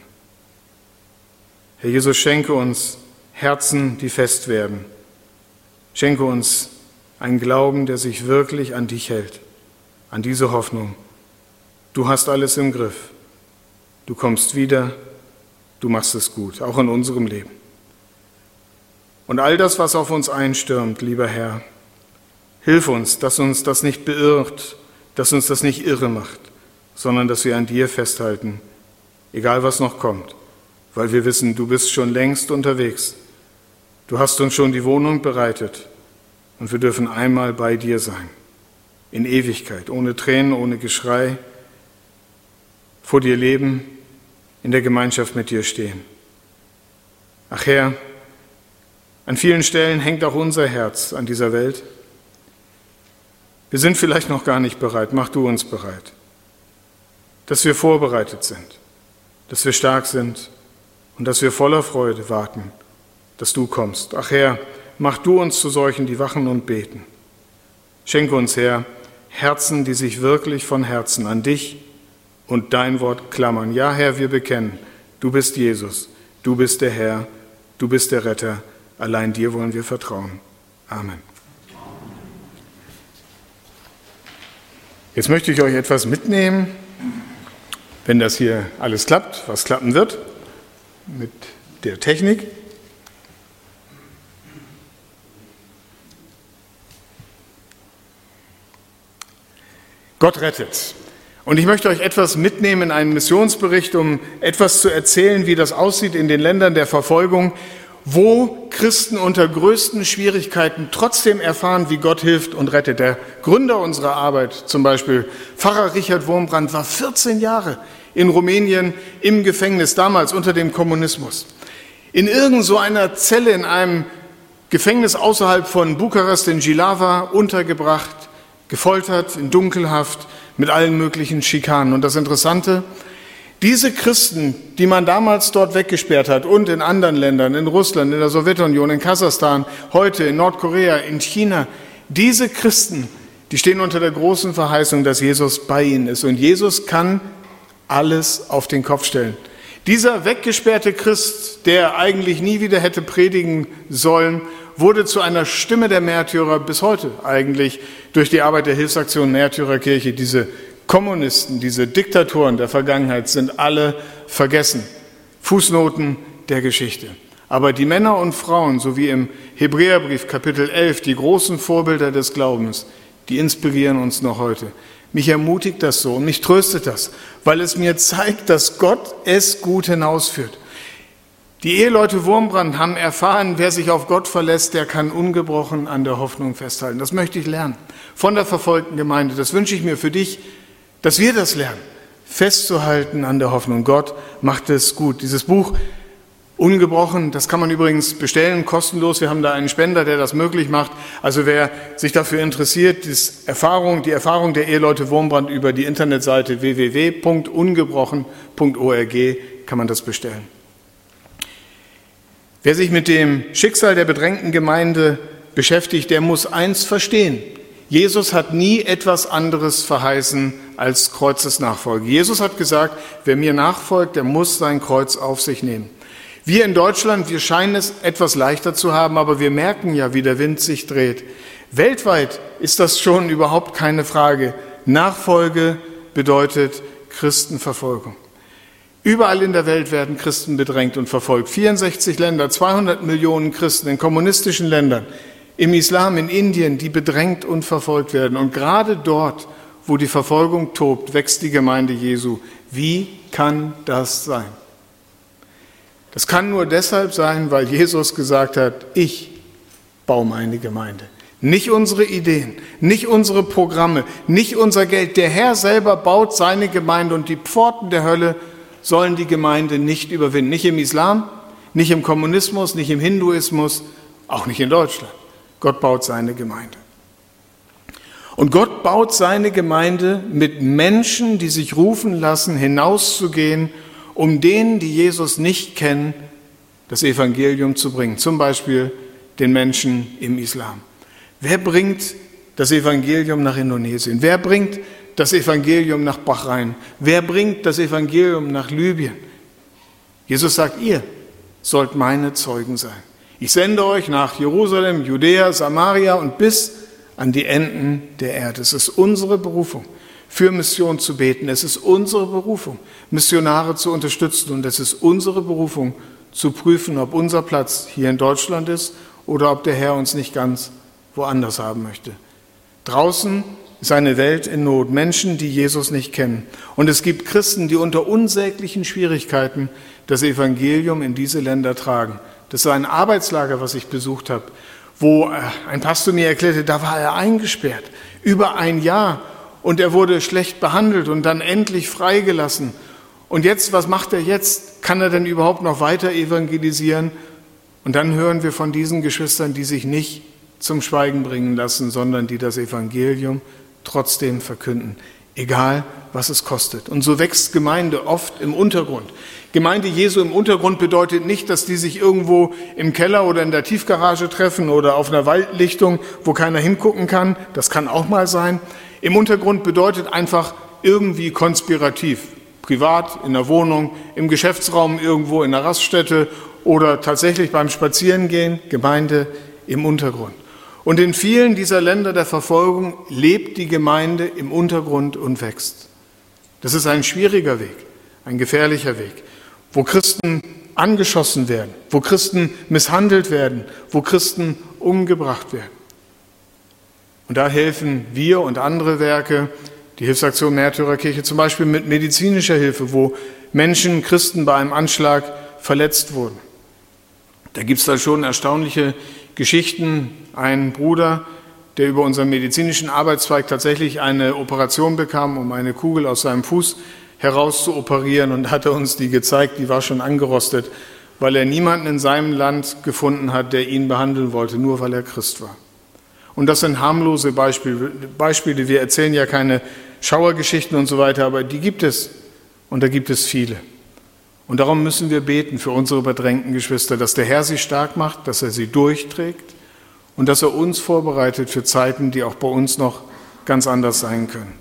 Herr Jesus, schenke uns Herzen, die fest werden. Schenke uns Ein Glauben, der sich wirklich an dich hält, an diese Hoffnung. Du hast alles im Griff. Du kommst wieder, du machst es gut, auch in unserem Leben. Und all das, was auf uns einstürmt, lieber Herr, hilf uns, dass uns das nicht beirrt, dass uns das nicht irre macht, sondern dass wir an dir festhalten, egal was noch kommt, weil wir wissen, du bist schon längst unterwegs. Du hast uns schon die Wohnung bereitet und wir dürfen einmal bei dir sein, in Ewigkeit, ohne Tränen, ohne Geschrei, vor dir leben, in der Gemeinschaft mit dir stehen. Ach Herr, an vielen Stellen hängt auch unser Herz an dieser Welt. Wir sind vielleicht noch gar nicht bereit, mach du uns bereit, dass wir vorbereitet sind, dass wir stark sind und dass wir voller Freude warten, dass du kommst. Ach Herr, mach du uns zu solchen, die wachen und beten. Schenke uns, Herr, Herzen, die sich wirklich von Herzen an dich und dein Wort klammern. Ja, Herr, wir bekennen, du bist Jesus, du bist der Herr, du bist der Retter. Allein dir wollen wir vertrauen. Amen. Jetzt möchte ich euch etwas mitnehmen, wenn das hier alles klappt, was klappen wird, mit der Technik. Gott rettet. Und ich möchte euch etwas mitnehmen in einen Missionsbericht, um etwas zu erzählen, wie das aussieht in den Ländern der Verfolgung, wo Christen unter größten Schwierigkeiten trotzdem erfahren, wie Gott hilft und rettet. Der Gründer unserer Arbeit, zum Beispiel Pfarrer Richard Wurmbrand, war vierzehn Jahre in Rumänien im Gefängnis, damals unter dem Kommunismus. In irgend so einer Zelle in einem Gefängnis außerhalb von Bukarest in Jihlava untergebracht, gefoltert, in Dunkelhaft, mit allen möglichen Schikanen. Und das Interessante, diese Christen, die man damals dort weggesperrt hat und in anderen Ländern, in Russland, in der Sowjetunion, in Kasachstan, heute in Nordkorea, in China, diese Christen, die stehen unter der großen Verheißung, dass Jesus bei ihnen ist. Und Jesus kann alles auf den Kopf stellen. Dieser weggesperrte Christ, der eigentlich nie wieder hätte predigen sollen, wurde zu einer Stimme der Märtyrer bis heute eigentlich durch die Arbeit der Hilfsaktion Märtyrerkirche. Diese Kommunisten, diese Diktatoren der Vergangenheit sind alle vergessen. Fußnoten der Geschichte. Aber die Männer und Frauen, so wie im Hebräerbrief Kapitel elf, die großen Vorbilder des Glaubens, die inspirieren uns noch heute. Mich ermutigt das so und mich tröstet das, weil es mir zeigt, dass Gott es gut hinausführt. Die Eheleute Wurmbrand haben erfahren, wer sich auf Gott verlässt, der kann ungebrochen an der Hoffnung festhalten. Das möchte ich lernen von der verfolgten Gemeinde. Das wünsche ich mir für dich, dass wir das lernen, festzuhalten an der Hoffnung. Gott macht es gut. Dieses Buch Ungebrochen, das kann man übrigens bestellen, kostenlos. Wir haben da einen Spender, der das möglich macht. Also wer sich dafür interessiert, die Erfahrung, die Erfahrung der Eheleute Wurmbrand über die Internetseite w w w punkt ungebrochen punkt org kann man das bestellen. Wer sich mit dem Schicksal der bedrängten Gemeinde beschäftigt, der muss eins verstehen. Jesus hat nie etwas anderes verheißen als Kreuzesnachfolge. Jesus hat gesagt, wer mir nachfolgt, der muss sein Kreuz auf sich nehmen. Wir in Deutschland, wir scheinen es etwas leichter zu haben, aber wir merken ja, wie der Wind sich dreht. Weltweit ist das schon überhaupt keine Frage. Nachfolge bedeutet Christenverfolgung. Überall in der Welt werden Christen bedrängt und verfolgt. vierundsechzig Länder, zweihundert Millionen Christen in kommunistischen Ländern, im Islam, in Indien, die bedrängt und verfolgt werden. Und gerade dort, wo die Verfolgung tobt, wächst die Gemeinde Jesu. Wie kann das sein? Das kann nur deshalb sein, weil Jesus gesagt hat, ich baue meine Gemeinde. Nicht unsere Ideen, nicht unsere Programme, nicht unser Geld. Der Herr selber baut seine Gemeinde und die Pforten der Hölle sollen die Gemeinde nicht überwinden. Nicht im Islam, nicht im Kommunismus, nicht im Hinduismus, auch nicht in Deutschland. Gott baut seine Gemeinde. Und Gott baut seine Gemeinde mit Menschen, die sich rufen lassen, hinauszugehen, um denen, die Jesus nicht kennen, das Evangelium zu bringen. Zum Beispiel den Menschen im Islam. Wer bringt das Evangelium nach Indonesien? Wer bringt das Evangelium nach Bahrain? Wer bringt das Evangelium nach Libyen? Jesus sagt, ihr sollt meine Zeugen sein. Ich sende euch nach Jerusalem, Judäa, Samaria und bis an die Enden der Erde. Es ist unsere Berufung, für Mission zu beten. Es ist unsere Berufung, Missionare zu unterstützen. Und es ist unsere Berufung, zu prüfen, ob unser Platz hier in Deutschland ist oder ob der Herr uns nicht ganz woanders haben möchte. Draußen ist eine Welt in Not, Menschen, die Jesus nicht kennen. Und es gibt Christen, die unter unsäglichen Schwierigkeiten das Evangelium in diese Länder tragen. Das war ein Arbeitslager, was ich besucht habe, wo ein Pastor mir erklärte, da war er eingesperrt, über ein Jahr. Und er wurde schlecht behandelt und dann endlich freigelassen. Und jetzt, was macht er jetzt? Kann er denn überhaupt noch weiter evangelisieren? Und dann hören wir von diesen Geschwistern, die sich nicht zum Schweigen bringen lassen, sondern die das Evangelium trotzdem verkünden, egal was es kostet. Und so wächst Gemeinde oft im Untergrund. Gemeinde Jesu im Untergrund bedeutet nicht, dass die sich irgendwo im Keller oder in der Tiefgarage treffen oder auf einer Waldlichtung, wo keiner hingucken kann. Das kann auch mal sein. Im Untergrund bedeutet einfach irgendwie konspirativ. Privat, in der Wohnung, im Geschäftsraum irgendwo in der Raststätte oder tatsächlich beim Spazierengehen, Gemeinde im Untergrund. Und in vielen dieser Länder der Verfolgung lebt die Gemeinde im Untergrund und wächst. Das ist ein schwieriger Weg, ein gefährlicher Weg, wo Christen angeschossen werden, wo Christen misshandelt werden, wo Christen umgebracht werden. Und da helfen wir und andere Werke, die Hilfsaktion Märtyrerkirche zum Beispiel mit medizinischer Hilfe, wo Menschen, Christen bei einem Anschlag verletzt wurden. Da gibt es da schon erstaunliche Geschichten. Ein Bruder, der über unseren medizinischen Arbeitszweig tatsächlich eine Operation bekam, um eine Kugel aus seinem Fuß heraus zu operieren, und hat er uns die gezeigt, die war schon angerostet, weil er niemanden in seinem Land gefunden hat, der ihn behandeln wollte, nur weil er Christ war. Und das sind harmlose Beispiele. Beispiele. Wir erzählen ja keine Schauergeschichten und so weiter, aber die gibt es. Und da gibt es viele. Und darum müssen wir beten für unsere bedrängten Geschwister, dass der Herr sie stark macht, dass er sie durchträgt und dass er uns vorbereitet für Zeiten, die auch bei uns noch ganz anders sein können.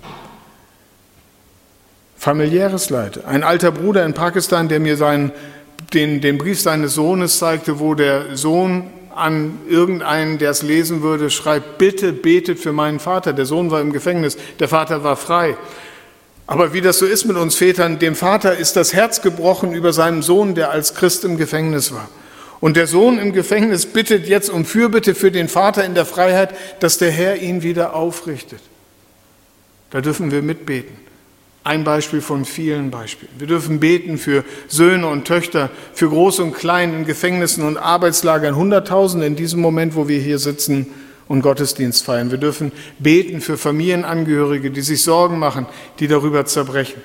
Familiäres Leid. Ein alter Bruder in Pakistan, der mir seinen, den, den Brief seines Sohnes zeigte, wo der Sohn an irgendeinen, der es lesen würde, schreibt, bitte betet für meinen Vater. Der Sohn war im Gefängnis, der Vater war frei. Aber wie das so ist mit uns Vätern, dem Vater ist das Herz gebrochen über seinen Sohn, der als Christ im Gefängnis war. Und der Sohn im Gefängnis bittet jetzt um Fürbitte für den Vater in der Freiheit, dass der Herr ihn wieder aufrichtet. Da dürfen wir mitbeten. Ein Beispiel von vielen Beispielen. Wir dürfen beten für Söhne und Töchter, für Groß und Klein in Gefängnissen und Arbeitslagern, Hunderttausende in diesem Moment, wo wir hier sitzen und Gottesdienst feiern. Wir dürfen beten für Familienangehörige, die sich Sorgen machen, die darüber zerbrechen.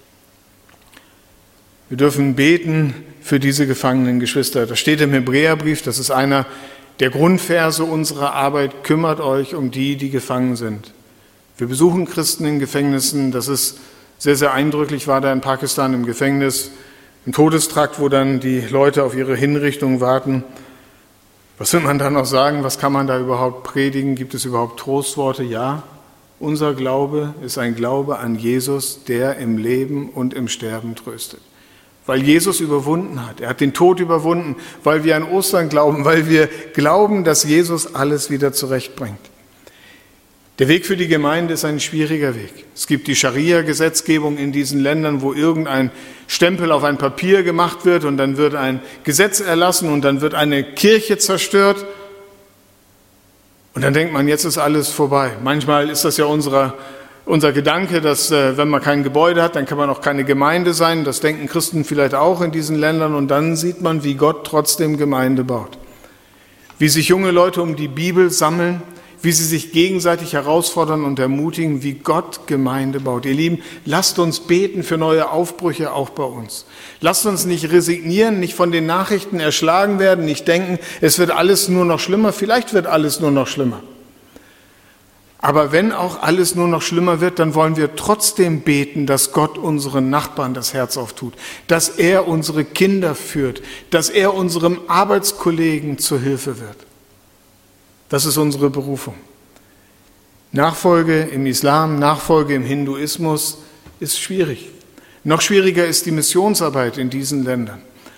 Wir dürfen beten für diese gefangenen Geschwister. Das steht im Hebräerbrief, das ist einer der Grundverse unserer Arbeit, kümmert euch um die, die gefangen sind. Wir besuchen Christen in Gefängnissen, das ist sehr, sehr eindrücklich, war da in Pakistan im Gefängnis, im Todestrakt, wo dann die Leute auf ihre Hinrichtung warten. Was will man da noch sagen? Was kann man da überhaupt predigen? Gibt es überhaupt Trostworte? Ja, unser Glaube ist ein Glaube an Jesus, der im Leben und im Sterben tröstet. Weil Jesus überwunden hat. Er hat den Tod überwunden, weil wir an Ostern glauben, weil wir glauben, dass Jesus alles wieder zurechtbringt. Der Weg für die Gemeinde ist ein schwieriger Weg. Es gibt die Scharia-Gesetzgebung in diesen Ländern, wo irgendein Stempel auf ein Papier gemacht wird und dann wird ein Gesetz erlassen und dann wird eine Kirche zerstört. Und dann denkt man, jetzt ist alles vorbei. Manchmal ist das ja unser, unser Gedanke, dass äh, wenn man kein Gebäude hat, dann kann man auch keine Gemeinde sein. Das denken Christen vielleicht auch in diesen Ländern. Und dann sieht man, wie Gott trotzdem Gemeinde baut. Wie sich junge Leute um die Bibel sammeln, wie sie sich gegenseitig herausfordern und ermutigen, wie Gott Gemeinde baut. Ihr Lieben, lasst uns beten für neue Aufbrüche auch bei uns. Lasst uns nicht resignieren, nicht von den Nachrichten erschlagen werden, nicht denken, es wird alles nur noch schlimmer. Vielleicht wird alles nur noch schlimmer. Aber wenn auch alles nur noch schlimmer wird, dann wollen wir trotzdem beten, dass Gott unseren Nachbarn das Herz auftut, dass er unsere Kinder führt, dass er unserem Arbeitskollegen zur Hilfe wird. Das ist unsere Berufung. Nachfolge im Islam, Nachfolge im Hinduismus ist schwierig. Noch schwieriger ist die Missionsarbeit in diesen Ländern.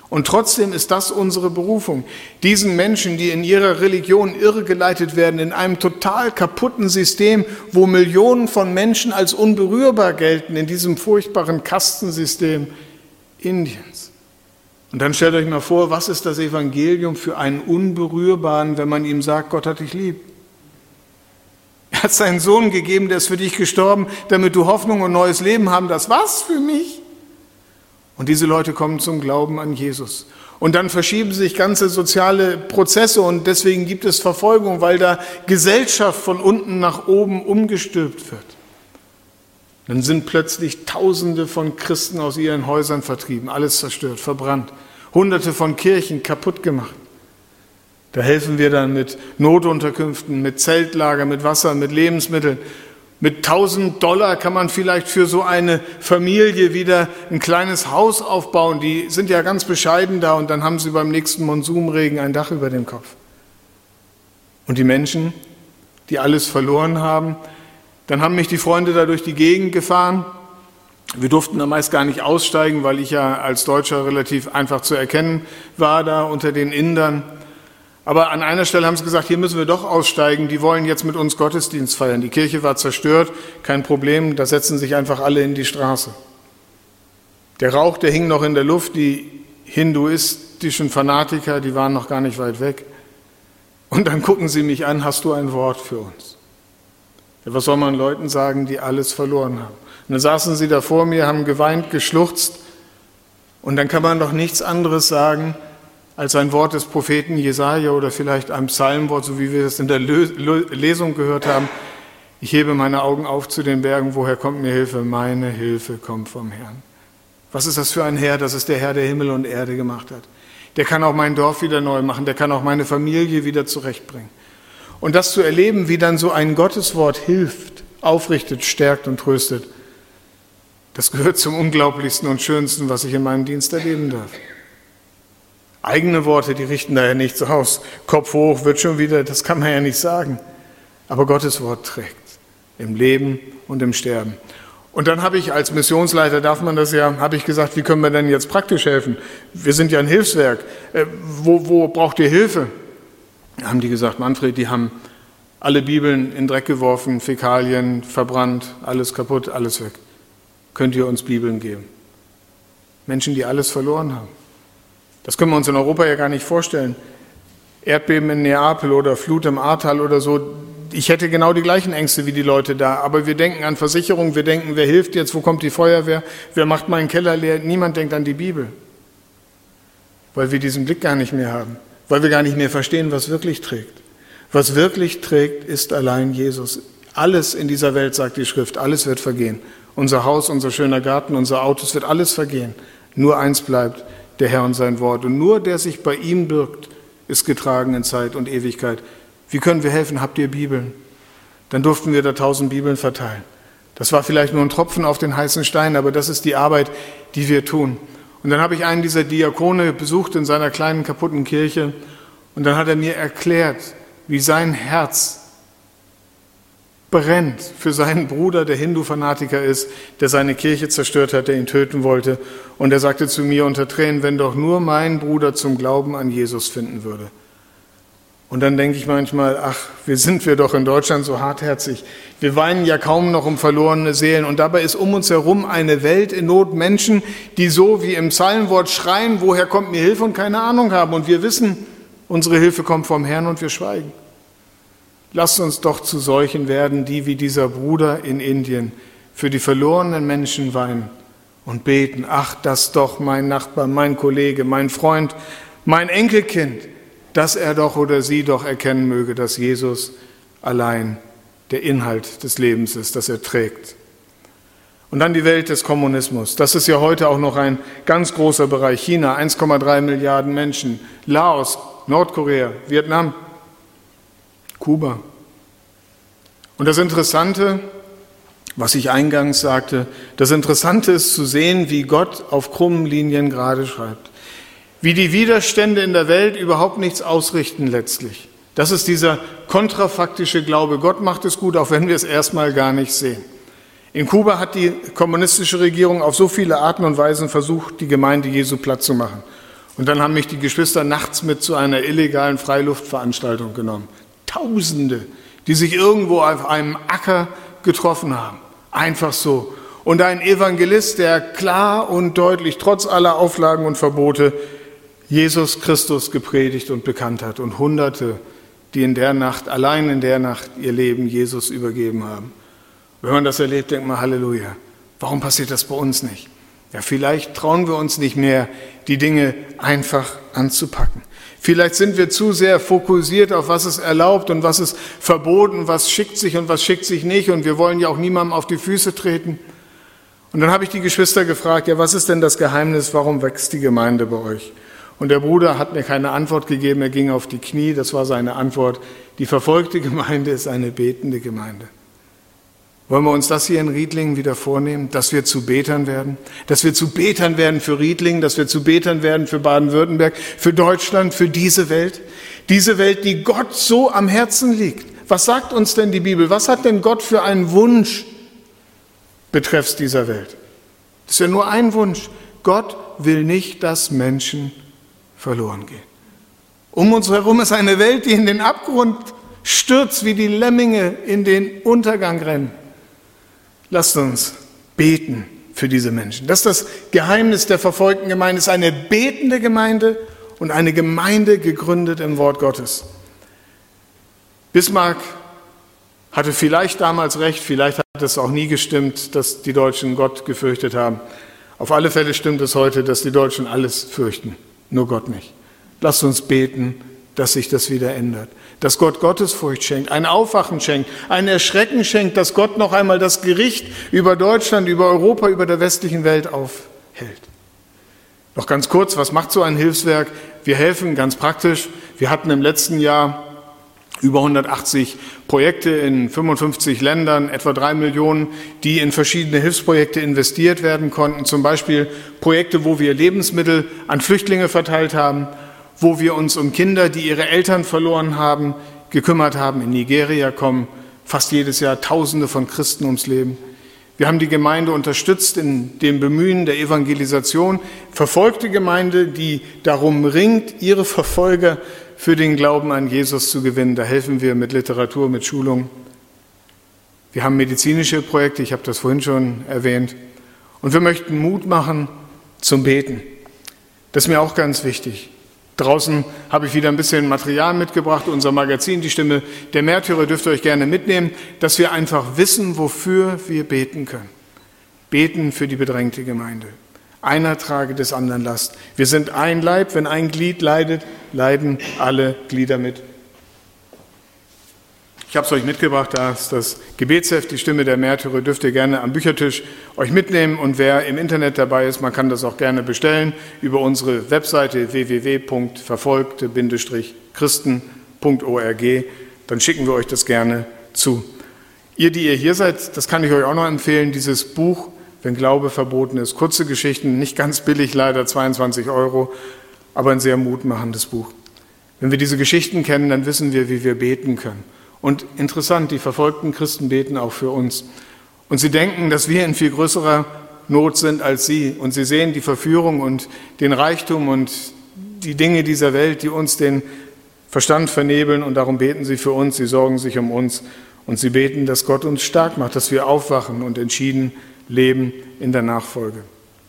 Und trotzdem ist das unsere Berufung. Diesen Menschen, die in ihrer Religion irregeleitet werden, in einem total kaputten System, wo Millionen von Menschen als unberührbar gelten, in diesem furchtbaren Kastensystem Indiens. Und dann stellt euch mal vor, was ist das Evangelium für einen Unberührbaren, wenn man ihm sagt, Gott hat dich lieb. Er hat seinen Sohn gegeben, der ist für dich gestorben, damit du Hoffnung und neues Leben haben darfst. Was für mich? Und diese Leute kommen zum Glauben an Jesus. Und dann verschieben sich ganze soziale Prozesse und deswegen gibt es Verfolgung, weil da Gesellschaft von unten nach oben umgestülpt wird. Dann sind plötzlich Tausende von Christen aus ihren Häusern vertrieben, alles zerstört, verbrannt. Hunderte von Kirchen kaputt gemacht. Da helfen wir dann mit Notunterkünften, mit Zeltlager, mit Wasser, mit Lebensmitteln. Mit tausend Dollar kann man vielleicht für so eine Familie wieder ein kleines Haus aufbauen. Die sind ja ganz bescheiden da und dann haben sie beim nächsten Monsumregen ein Dach über dem Kopf. Und die Menschen, die alles verloren haben, dann haben mich die Freunde da durch die Gegend gefahren. Wir durften da meist gar nicht aussteigen, weil ich ja als Deutscher relativ einfach zu erkennen war da unter den Indern. Aber an einer Stelle haben sie gesagt, hier müssen wir doch aussteigen, die wollen jetzt mit uns Gottesdienst feiern. Die Kirche war zerstört, kein Problem, da setzen sich einfach alle in die Straße. Der Rauch, der hing noch in der Luft, die hinduistischen Fanatiker, die waren noch gar nicht weit weg. Und dann gucken sie mich an, hast du ein Wort für uns? Ja, was soll man Leuten sagen, die alles verloren haben? Und dann saßen sie da vor mir, haben geweint, geschluchzt und dann kann man doch nichts anderes sagen, als ein Wort des Propheten Jesaja oder vielleicht ein Psalmwort, so wie wir es in der Lesung gehört haben. Ich hebe meine Augen auf zu den Bergen, woher kommt mir Hilfe? Meine Hilfe kommt vom Herrn. Was ist das für ein Herr? Das ist der Herr, der Himmel und Erde gemacht hat. Der kann auch mein Dorf wieder neu machen, der kann auch meine Familie wieder zurechtbringen. Und das zu erleben, wie dann so ein Gotteswort hilft, aufrichtet, stärkt und tröstet, das gehört zum Unglaublichsten und Schönsten, was ich in meinem Dienst erleben darf. Eigene Worte, die richten da ja nichts aus. Kopf hoch, wird schon wieder, das kann man ja nicht sagen. Aber Gottes Wort trägt im Leben und im Sterben. Und dann habe ich als Missionsleiter, darf man das ja, habe ich gesagt, wie können wir denn jetzt praktisch helfen? Wir sind ja ein Hilfswerk. Äh, wo, wo braucht ihr Hilfe? Da haben die gesagt, Manfred, die haben alle Bibeln in Dreck geworfen, Fäkalien verbrannt, alles kaputt, alles weg. Könnt ihr uns Bibeln geben? Menschen, die alles verloren haben. Das können wir uns in Europa ja gar nicht vorstellen. Erdbeben in Neapel oder Flut im Ahrtal oder so. Ich hätte genau die gleichen Ängste wie die Leute da. Aber wir denken an Versicherung, wir denken, wer hilft jetzt, wo kommt die Feuerwehr, wer macht meinen Keller leer. Niemand denkt an die Bibel. Weil wir diesen Blick gar nicht mehr haben. Weil wir gar nicht mehr verstehen, was wirklich trägt. Was wirklich trägt, ist allein Jesus. Alles in dieser Welt, sagt die Schrift, alles wird vergehen. Unser Haus, unser schöner Garten, unser Auto, es wird alles vergehen. Nur eins bleibt, der Herr und sein Wort. Und nur der sich bei ihm birgt, ist getragen in Zeit und Ewigkeit. Wie können wir helfen? Habt ihr Bibeln? Dann durften wir da tausend Bibeln verteilen. Das war vielleicht nur ein Tropfen auf den heißen Stein, aber das ist die Arbeit, die wir tun. Und dann habe ich einen dieser Diakone besucht in seiner kleinen kaputten Kirche und dann hat er mir erklärt, wie sein Herz brennt für seinen Bruder, der Hindu-Fanatiker ist, der seine Kirche zerstört hat, der ihn töten wollte. Und er sagte zu mir unter Tränen, wenn doch nur mein Bruder zum Glauben an Jesus finden würde. Und dann denke ich manchmal, ach, wir sind wir doch in Deutschland so hartherzig. Wir weinen ja kaum noch um verlorene Seelen. Und dabei ist um uns herum eine Welt in Not, Menschen, die so wie im Psalmwort schreien, woher kommt mir Hilfe und keine Ahnung haben. Und wir wissen, unsere Hilfe kommt vom Herrn und wir schweigen. Lasst uns doch zu solchen werden, die wie dieser Bruder in Indien für die verlorenen Menschen weinen und beten. Ach, dass doch mein Nachbar, mein Kollege, mein Freund, mein Enkelkind, dass er doch oder sie doch erkennen möge, dass Jesus allein der Inhalt des Lebens ist, dass er trägt. Und dann die Welt des Kommunismus. Das ist ja heute auch noch ein ganz großer Bereich. China, eins Komma drei Milliarden Menschen. Laos, Nordkorea, Vietnam, Kuba. Und das Interessante, was ich eingangs sagte, das Interessante ist zu sehen, wie Gott auf krummen Linien gerade schreibt. Wie die Widerstände in der Welt überhaupt nichts ausrichten letztlich. Das ist dieser kontrafaktische Glaube. Gott macht es gut, auch wenn wir es erstmal gar nicht sehen. In Kuba hat die kommunistische Regierung auf so viele Arten und Weisen versucht, die Gemeinde Jesu platt zu machen. Und dann haben mich die Geschwister nachts mit zu einer illegalen Freiluftveranstaltung genommen. Tausende, die sich irgendwo auf einem Acker getroffen haben. Einfach so. Und ein Evangelist, der klar und deutlich, trotz aller Auflagen und Verbote, Jesus Christus gepredigt und bekannt hat. Und Hunderte, die in der Nacht, allein in der Nacht, ihr Leben Jesus übergeben haben. Wenn man das erlebt, denkt man, Halleluja. Warum passiert das bei uns nicht? Ja, vielleicht trauen wir uns nicht mehr, die Dinge einfach anzupacken. Vielleicht sind wir zu sehr fokussiert auf was ist erlaubt und was ist verboten, was schickt sich und was schickt sich nicht. Und wir wollen ja auch niemandem auf die Füße treten. Und dann habe ich die Geschwister gefragt, ja, was ist denn das Geheimnis, warum wächst die Gemeinde bei euch? Und der Bruder hat mir keine Antwort gegeben, er ging auf die Knie, das war seine Antwort. Die verfolgte Gemeinde ist eine betende Gemeinde. Wollen wir uns das hier in Riedlingen wieder vornehmen, dass wir zu Betern werden? Dass wir zu Betern werden für Riedlingen, dass wir zu Betern werden für Baden-Württemberg, für Deutschland, für diese Welt? Diese Welt, die Gott so am Herzen liegt. Was sagt uns denn die Bibel? Was hat denn Gott für einen Wunsch betreffs dieser Welt? Das ist ja nur ein Wunsch. Gott will nicht, dass Menschen verloren gehen. Um uns herum ist eine Welt, die in den Abgrund stürzt, wie die Lemminge in den Untergang rennen. Lasst uns beten für diese Menschen. Das ist das Geheimnis der verfolgten Gemeinde. Es ist eine betende Gemeinde und eine Gemeinde gegründet im Wort Gottes. Bismarck hatte vielleicht damals recht, vielleicht hat es auch nie gestimmt, dass die Deutschen Gott gefürchtet haben. Auf alle Fälle stimmt es heute, dass die Deutschen alles fürchten, nur Gott nicht. Lasst uns beten, dass sich das wieder ändert. Dass Gott Gottesfurcht schenkt, ein Aufwachen schenkt, ein Erschrecken schenkt, dass Gott noch einmal das Gericht über Deutschland, über Europa, über der westlichen Welt aufhält. Noch ganz kurz, was macht so ein Hilfswerk? Wir helfen ganz praktisch. Wir hatten im letzten Jahr über hundertachtzig Projekte in fünfundfünfzig Ländern, etwa drei Millionen, die in verschiedene Hilfsprojekte investiert werden konnten. Zum Beispiel Projekte, wo wir Lebensmittel an Flüchtlinge verteilt haben, wo wir uns um Kinder, die ihre Eltern verloren haben, gekümmert haben. In Nigeria kommen fast jedes Jahr Tausende von Christen ums Leben. Wir haben die Gemeinde unterstützt in dem Bemühen der Evangelisation. Verfolgte Gemeinde, die darum ringt, ihre Verfolger für den Glauben an Jesus zu gewinnen. Da helfen wir mit Literatur, mit Schulung. Wir haben medizinische Projekte, ich habe das vorhin schon erwähnt. Und wir möchten Mut machen zum Beten. Das ist mir auch ganz wichtig. Draußen habe ich wieder ein bisschen Material mitgebracht, unser Magazin, die Stimme der Märtyrer, dürft ihr euch gerne mitnehmen, dass wir einfach wissen, wofür wir beten können. Beten für die bedrängte Gemeinde. Einer trage des anderen Last. Wir sind ein Leib, wenn ein Glied leidet, leiden alle Glieder mit. Ich habe es euch mitgebracht, da ist das Gebetsheft, die Stimme der Märtyrer, dürft ihr gerne am Büchertisch euch mitnehmen. Und wer im Internet dabei ist, man kann das auch gerne bestellen über unsere Webseite w w w punkt verfolgte Christen punkt org. Dann schicken wir euch das gerne zu. Ihr, die ihr hier seid, das kann ich euch auch noch empfehlen, dieses Buch, Wenn Glaube verboten ist. Kurze Geschichten, nicht ganz billig, leider zweiundzwanzig Euro, aber ein sehr mutmachendes Buch. Wenn wir diese Geschichten kennen, dann wissen wir, wie wir beten können. Und interessant, die verfolgten Christen beten auch für uns. Und sie denken, dass wir in viel größerer Not sind als sie. Und sie sehen die Verführung und den Reichtum und die Dinge dieser Welt, die uns den Verstand vernebeln. Und darum beten sie für uns, sie sorgen sich um uns. Und sie beten, dass Gott uns stark macht, dass wir aufwachen und entschieden leben in der Nachfolge.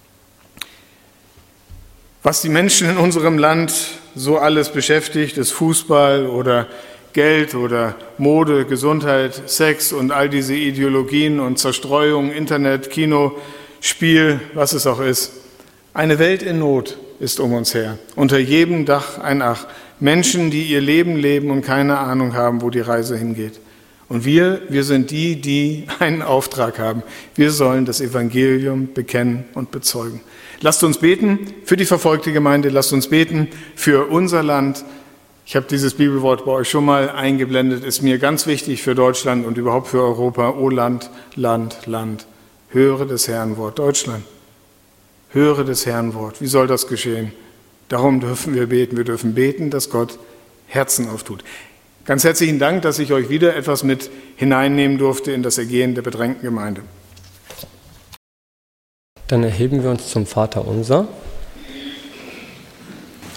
Was die Menschen in unserem Land so alles beschäftigt, ist Fußball oder Geld oder Mode, Gesundheit, Sex und all diese Ideologien und Zerstreuung, Internet, Kino, Spiel, was es auch ist. Eine Welt in Not ist um uns her. Unter jedem Dach ein Ach. Menschen, die ihr Leben leben und keine Ahnung haben, wo die Reise hingeht. Und wir, wir sind die, die einen Auftrag haben. Wir sollen das Evangelium bekennen und bezeugen. Lasst uns beten für die verfolgte Gemeinde, lasst uns beten für unser Land. Ich habe dieses Bibelwort bei euch schon mal eingeblendet, ist mir ganz wichtig für Deutschland und überhaupt für Europa. O Land, Land, Land, höre des Herrn Wort. Deutschland, höre des Herrn Wort. Wie soll das geschehen? Darum dürfen wir beten. Wir dürfen beten, dass Gott Herzen auftut. Ganz herzlichen Dank, dass ich euch wieder etwas mit hineinnehmen durfte in das Ergehen der bedrängten Gemeinde. Dann erheben wir uns zum Vater unser.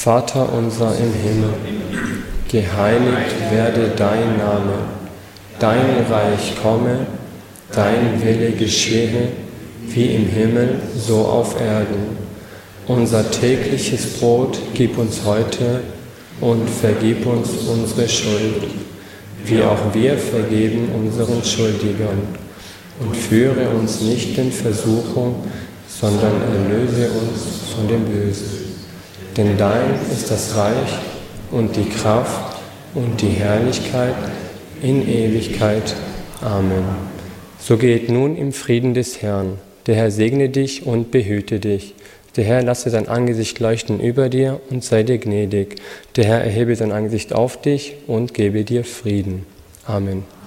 Vater unser im Himmel, geheiligt werde dein Name, dein Reich komme, dein Wille geschehe, wie im Himmel, so auf Erden. Unser tägliches Brot gib uns heute und vergib uns unsere Schuld, wie auch wir vergeben unseren Schuldigern. Und führe uns nicht in Versuchung, sondern erlöse uns von dem Bösen. Denn dein ist das Reich und die Kraft und die Herrlichkeit in Ewigkeit. Amen. So geht nun im Frieden des Herrn. Der Herr segne dich und behüte dich. Der Herr lasse sein Angesicht leuchten über dir und sei dir gnädig. Der Herr erhebe sein Angesicht auf dich und gebe dir Frieden. Amen.